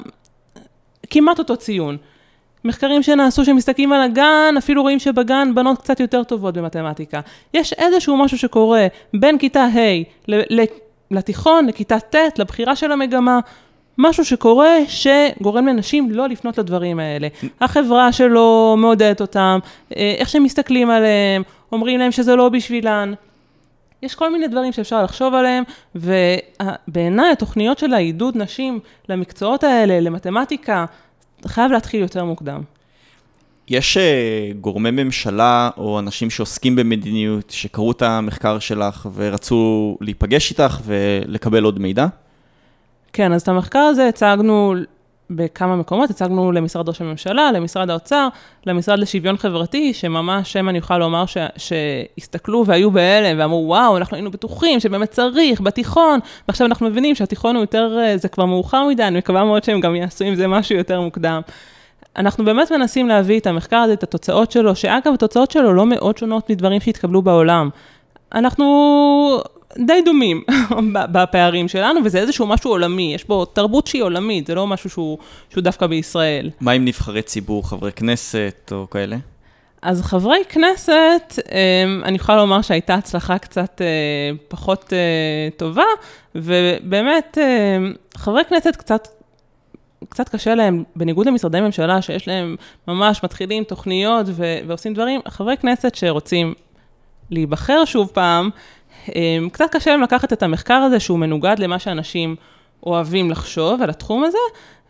כמעט אותו ציון. מחקרים שנעשו שמסתכלים על הגן, אפילו רואים שבגן בנות קצת יותר טובות במתמטיקה. יש איזשהו משהו שקורה בין כיתה ה' לתיכון, לכיתה ט', לבחירה של המגמה, משהו שקורה שגורם לנשים לא לפנות לדברים האלה. החברה שלו מעודדת אותם, איך שהם מסתכלים עליהם, אומרים להם שזה לא בשבילן. יש כל מיני דברים שאפשר לחשוב עליהם, ובעיניי התוכניות של העידוד נשים למקצועות האלה, למתמטיקה, חייב להתחיל יותר מוקדם. יש גורמי ממשלה או אנשים שעוסקים במדיניות, שקראו את המחקר שלך ורצו להיפגש איתך ולקבל עוד מידע? כן, אז את המחקר הזה הצגנו בכמה מקומות, הצגנו למשרד ראש הממשלה, למשרד האוצר, למשרד לשוויון חברתי, שממש שם אני יכולה לומר ש, שהסתכלו והיו בהלם, ואמרו, וואו, אנחנו היינו בטוחים שבאמת צריך, בתיכון, ועכשיו אנחנו מבינים שהתיכון הוא יותר, זה כבר מאוחר מדי, אני מקווה מאוד שהם גם יעשו עם זה משהו יותר מוקדם. אנחנו באמת מנסים להביא את המחקר הזה, את התוצאות שלו, שאגב, התוצאות שלו לא מאוד שונות מדברים שהתקבלו בעולם. אנחנו די דומים בפערים שלנו, וזה איזשהו משהו עולמי, יש בו תרבות שהיא עולמית, זה לא משהו שהוא, שהוא דווקא בישראל. מה עם נבחרי ציבור, חברי כנסת או כאלה? אז חברי כנסת, אני יכולה לומר שהייתה הצלחה קצת פחות טובה, ובאמת חברי כנסת קצת, קצת קשה להם, בניגוד למשרדי ממשלה, שיש להם ממש מתחילים תוכניות ו- ועושים דברים, חברי כנסת שרוצים להיבחר שוב פעם, קצת קשה להם לקחת את המחקר הזה, שהוא מנוגד למה שאנשים אוהבים לחשוב על התחום הזה,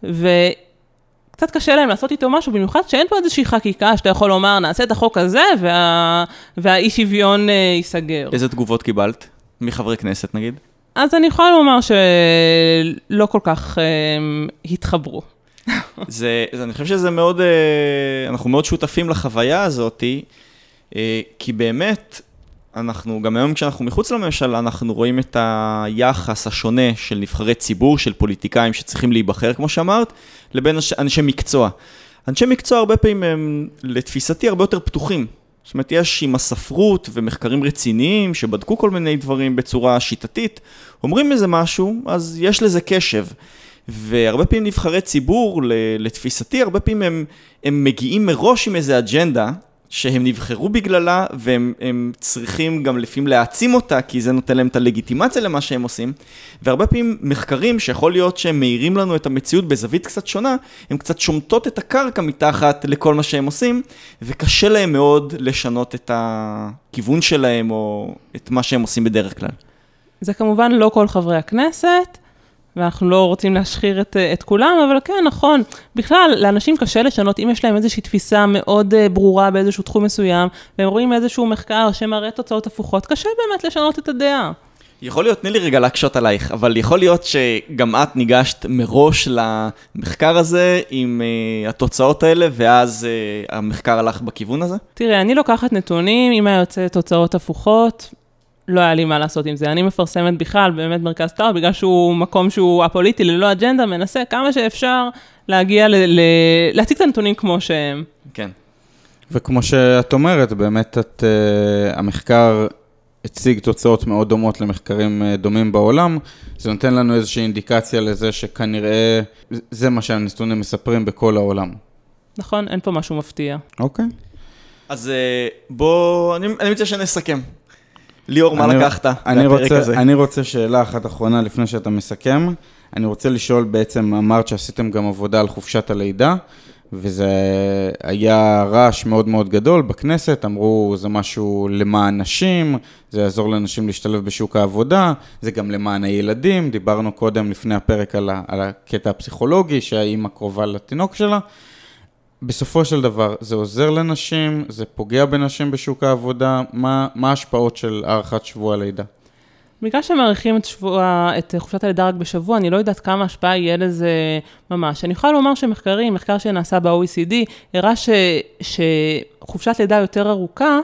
וקצת קשה להם לעשות איתו משהו, במיוחד שאין פה איזושהי חקיקה, שאתה יכול לומר, נעשה את החוק הזה, וה... והאי שוויון ייסגר. איזה תגובות קיבלת מחברי כנסת, נגיד? אז אני יכולה לומר שלא כל כך um, התחברו. זה, זה, אני חושב שזה מאוד, אנחנו מאוד שותפים לחוויה הזאת, כי באמת, אנחנו, גם היום כשאנחנו מחוץ לממשלה, אנחנו רואים את היחס השונה של נבחרי ציבור, של פוליטיקאים שצריכים להיבחר, כמו שאמרת, לבין אנשי מקצוע. אנשי מקצוע הרבה פעמים הם, לתפיסתי, הרבה יותר פתוחים. זאת אומרת, יש עם הספרות ומחקרים רציניים שבדקו כל מיני דברים בצורה שיטתית, אומרים איזה משהו, אז יש לזה קשב. והרבה פעמים נבחרי ציבור, לתפיסתי, הרבה פעמים הם, הם מגיעים מראש עם איזה אג'נדה, שהם נבחרו בגללה, והם צריכים גם לפעמים להעצים אותה, כי זה נותן להם את הלגיטימציה למה שהם עושים, והרבה פעמים מחקרים שיכול להיות שהם מאירים לנו את המציאות בזווית קצת שונה, הם קצת שומטות את הקרקע מתחת לכל מה שהם עושים, וקשה להם מאוד לשנות את הכיוון שלהם, או את מה שהם עושים בדרך כלל. זה כמובן לא כל חברי הכנסת, ואנחנו לא רוצים להשחיר את, את כולם, אבל כן, נכון. בכלל, לאנשים קשה לשנות, אם יש להם איזושהי תפיסה מאוד ברורה באיזשהו תחום מסוים, והם רואים איזשהו מחקר שמראה תוצאות הפוכות, קשה באמת לשנות את הדעה. יכול להיות, תני לי רגע להקשות עלייך, אבל יכול להיות שגם את ניגשת מראש למחקר הזה עם uh, התוצאות האלה, ואז uh, המחקר הלך בכיוון הזה? תראה, אני לוקחת נתונים, אם היה יוצא תוצאות הפוכות, לא היה לי מה לעשות עם זה. אני מפרסמת בכלל, באמת מרכז טאו, בגלל שהוא מקום שהוא הפוליטי, ללא אג'נדה, מנסה כמה שאפשר להגיע, ל- ל- להציג את הנתונים כמו שהם. כן. וכמו שאת אומרת, באמת את, uh, המחקר הציג תוצאות מאוד דומות למחקרים uh, דומים בעולם, זה נותן לנו איזושהי אינדיקציה לזה שכנראה זה מה שהנתונים מספרים בכל העולם. נכון, אין פה משהו מפתיע. אוקיי. אז uh, בוא, אני, אני מציע שנסכם. ליאור, מה לקחת אני רוצה, אני רוצה שאלה אחת אחרונה לפני שאתה מסכם. אני רוצה לשאול בעצם, אמרת שעשיתם גם עבודה על חופשת הלידה, וזה היה רעש מאוד מאוד גדול בכנסת, אמרו זה משהו למען נשים, זה יעזור לאנשים להשתלב בשוק העבודה, זה גם למען הילדים, דיברנו קודם לפני הפרק על, ה, על הקטע הפסיכולוגי, שהאימא קרובה לתינוק שלה, בסופו של דבר, זה עוזר לנשים, זה פוגע בנשים בשוק העבודה, מה, מה ההשפעות של הערכת שבוע הלידה? בגלל שמעריכים את, שבוע, את חופשת הלידה רק בשבוע, אני לא יודעת כמה השפעה יהיה לזה ממש. אני יכולה לומר שמחקרים, מחקר שנעשה ב-או אי סי די, הראה ש, שחופשת לידה יותר ארוכה,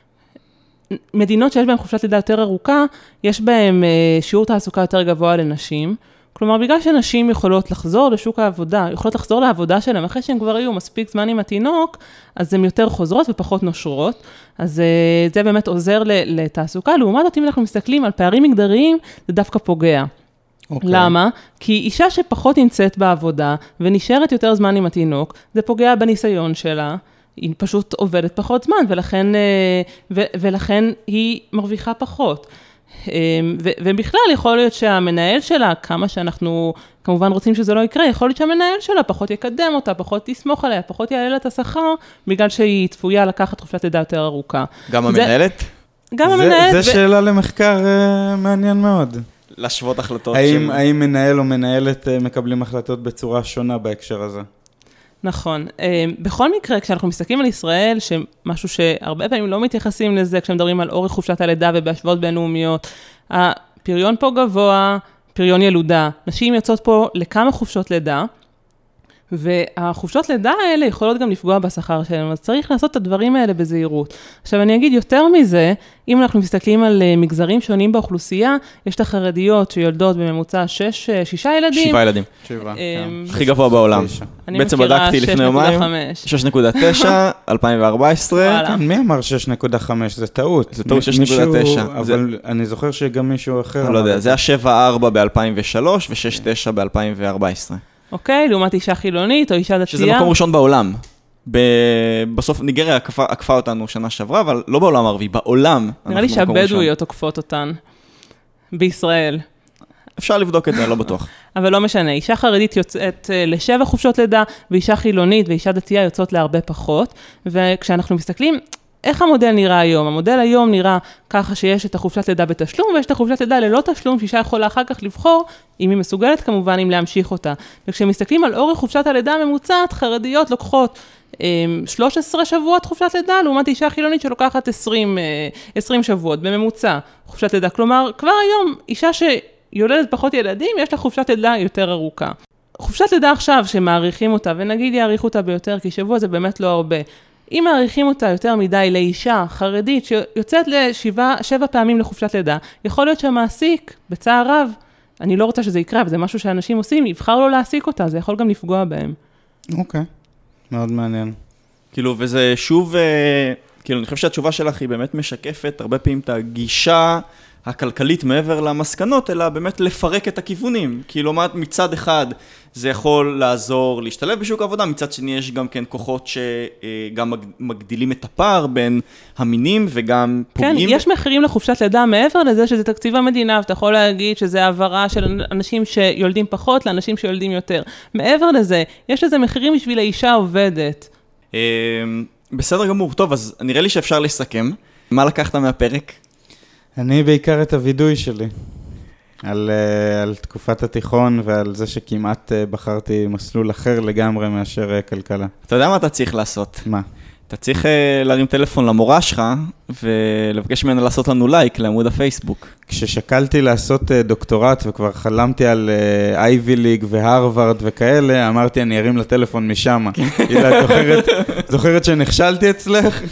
מדינות שיש בהן חופשת לידה יותר ארוכה, יש בהן שיעור תעסוקה יותר גבוה לנשים, כלומר, בגלל שנשים יכולות לחזור לשוק העבודה, יכולות לחזור לעבודה שלהם, אחרי שהן כבר היו מספיק זמן עם התינוק, אז הן יותר חוזרות ופחות נושרות, אז זה באמת עוזר לתעסוקה. לעומת זאת, אם אנחנו מסתכלים על פערים מגדריים, זה דווקא פוגע. Okay. למה? כי אישה שפחות נמצאת בעבודה, ונשארת יותר זמן עם התינוק, זה פוגע בניסיון שלה, היא פשוט עובדת פחות זמן, ולכן, ולכן היא מרוויחה פחות. ובכלל יכול להיות שהמנהל שלה, כמה שאנחנו כמובן רוצים שזה לא יקרה, יכול להיות שהמנהל שלה פחות יקדם אותה, פחות תסמוך עליה, פחות יעלה לה את השכר, בגלל שהיא צפויה לקחת חופשת לידה יותר ארוכה. גם המנהלת? גם המנהלת. זה שאלה למחקר מעניין מאוד. להשוות החלטות. האם מנהל או מנהלת מקבלים החלטות בצורה שונה בהקשר הזה? נכון. בכל מקרה, כשאנחנו מסתכלים על ישראל, שמשהו שהרבה פעמים לא מתייחסים לזה, כשמדברים על אורך חופשת הלידה ובהשוואות בינלאומיות, הפריון פה גבוה, פריון ילודה. נשים יוצאות פה לכמה חופשות לידה, והחופשות לידה האלה יכולות גם לפגוע בשכר שלהם, אז צריך לעשות את הדברים האלה בזהירות. עכשיו אני אגיד יותר מזה, אם אנחנו מסתכלים על מגזרים שונים באוכלוסייה, יש את החרדיות שיולדות בממוצע שש, שישה ילדים. שבעה ילדים. שבעה. הכי גבוה בעולם. בעצם בדקתי לפני יומיים. שש נקודה תשע, אלפיים וארבע עשרה. מי אמר שש נקודה חמש? זה טעות. זה טעות שש נקודה תשע. אבל אני זוכר שגם מישהו אחר. לא יודע, זה היה שבע נקודה ארבע ב-אלפיים ושלוש ו-שש נקודה תשע ב-אלפיים וארבע עשרה. אוקיי, לעומת אישה חילונית או אישה דתייה. שזה מקום ראשון בעולם. בסוף ניגריה עקפה אותנו שנה שעברה, אבל לא בעולם הערבי, בעולם. נראה לי שהבדואיות עוקפות אותן בישראל. אפשר לבדוק את זה, לא בטוח. אבל לא משנה, אישה חרדית יוצאת לשבע חופשות לידה, ואישה חילונית ואישה דתייה יוצאות להרבה פחות, וכשאנחנו מסתכלים, איך המודל נראה היום? המודל היום נראה ככה שיש את החופשת לידה בתשלום, ויש את החופשת לידה ללא תשלום, שאישה יכולה אחר כך לבחור, אם היא מסוגלת כמובן, אם להמשיך אותה. וכשמסתכלים על אורך חופשת הלידה הממוצעת, חרדיות לוקחות שלושה עשר שבועות חופשת לידה, לעומת אישה חילונית שלוקחת עשרים, עשרים שבועות בממוצע חופשת לידה. כלומר, כבר היום אישה שיולדת פחות ילדים, יש לה חופשת לידה יותר ארוכה. חופשת לידה עכשיו שמעריכים אותה, ונגיד יעריכו אותה ביותר, כי שבוע זה באמת לא הרבה. אם מעריכים אותה יותר מדי לאישה חרדית שיוצאת לשבע, שבע פעמים לחופשת לידה, יכול להיות שהמעסיק, בצער רב, אני לא רוצה שזה יקרה, אבל זה משהו שאנשים עושים, יבחר לו להעסיק אותה, זה יכול גם לפגוע בהם. אוקיי, מאוד מעניין. כאילו, וזה שוב כאילו, אני חושב שהתשובה שלך היא באמת משקפת הרבה פעמים את הגישה הכלכלית מעבר למסקנות, אלא באמת לפרק את הכיוונים. כאילו, מצד אחד זה יכול לעזור להשתלב בשוק העבודה, מצד שני יש גם כן כוחות שגם מגדילים את הפער בין המינים וגם פוגעים. כן, יש מחירים לחופשת לידה מעבר לזה שזה תקציב המדינה, ואתה יכול להגיד שזה העברה של אנשים שיולדים פחות לאנשים שיולדים יותר. מעבר לזה, יש לזה מחירים בשביל האישה עובדת. בסדר גמור, טוב, אז נראה לי שאפשר לסכם. מה לקחת מהפרק? אני בעיקר את הוידוי שלי, על, על תקופת התיכון ועל זה שכמעט בחרתי מסלול אחר לגמרי מאשר כלכלה. אתה יודע מה אתה צריך לעשות? מה? אתה צריך להרים טלפון למורה שלך ולבקש ממנה לעשות לנו לייק לעמוד הפייסבוק. כששקלתי לעשות דוקטורט וכבר חלמתי על אייבי ליג והרווארד וכאלה, אמרתי אני ארים לטלפון משם. הילה, את זוכרת, זוכרת שנכשלתי אצלך?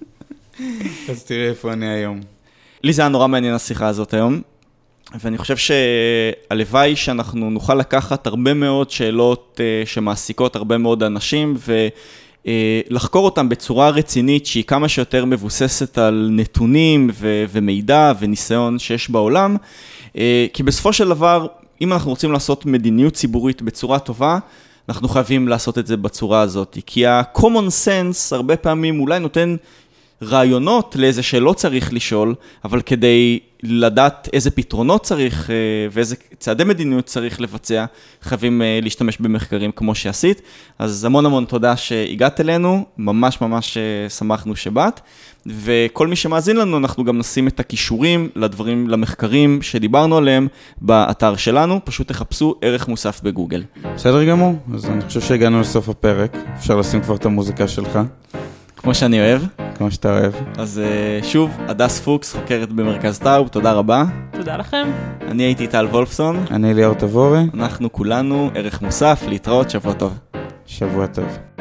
אז תראי איפה אני היום. לי זה היה נורא מעניין השיחה הזאת היום, ואני חושב שהלוואי שאנחנו נוכל לקחת הרבה מאוד שאלות שמעסיקות הרבה מאוד אנשים, ולחקור אותם בצורה רצינית שהיא כמה שיותר מבוססת על נתונים ו- ומידע וניסיון שיש בעולם, כי בסופו של דבר, אם אנחנו רוצים לעשות מדיניות ציבורית בצורה טובה, אנחנו חייבים לעשות את זה בצורה הזאת, כי ה-common sense הרבה פעמים אולי נותן רעיונות לאיזה שלא צריך לשאול, אבל כדי לדעת איזה פתרונות צריך ואיזה צעדי מדיניות צריך לבצע, חייבים להשתמש במחקרים כמו שעשית. אז המון המון תודה שהגעת אלינו, ממש ממש שמחנו שבאת, וכל מי שמאזין לנו, אנחנו גם נשים את הכישורים לדברים, למחקרים שדיברנו עליהם באתר שלנו, פשוט תחפשו ערך מוסף בגוגל. בסדר גמור, אז אני חושב שהגענו לסוף הפרק, אפשר לשים כבר את המוזיקה שלך. כמו שאני אוהב. כמו שאתה אוהב. אז שוב, הדס פוקס, חוקרת במרכז טאוב, תודה רבה. תודה לכם. אני הייתי טל וולפסון. אני ליאור תבורי. אנחנו כולנו ערך מוסף, להתראות, שבוע טוב. שבוע טוב.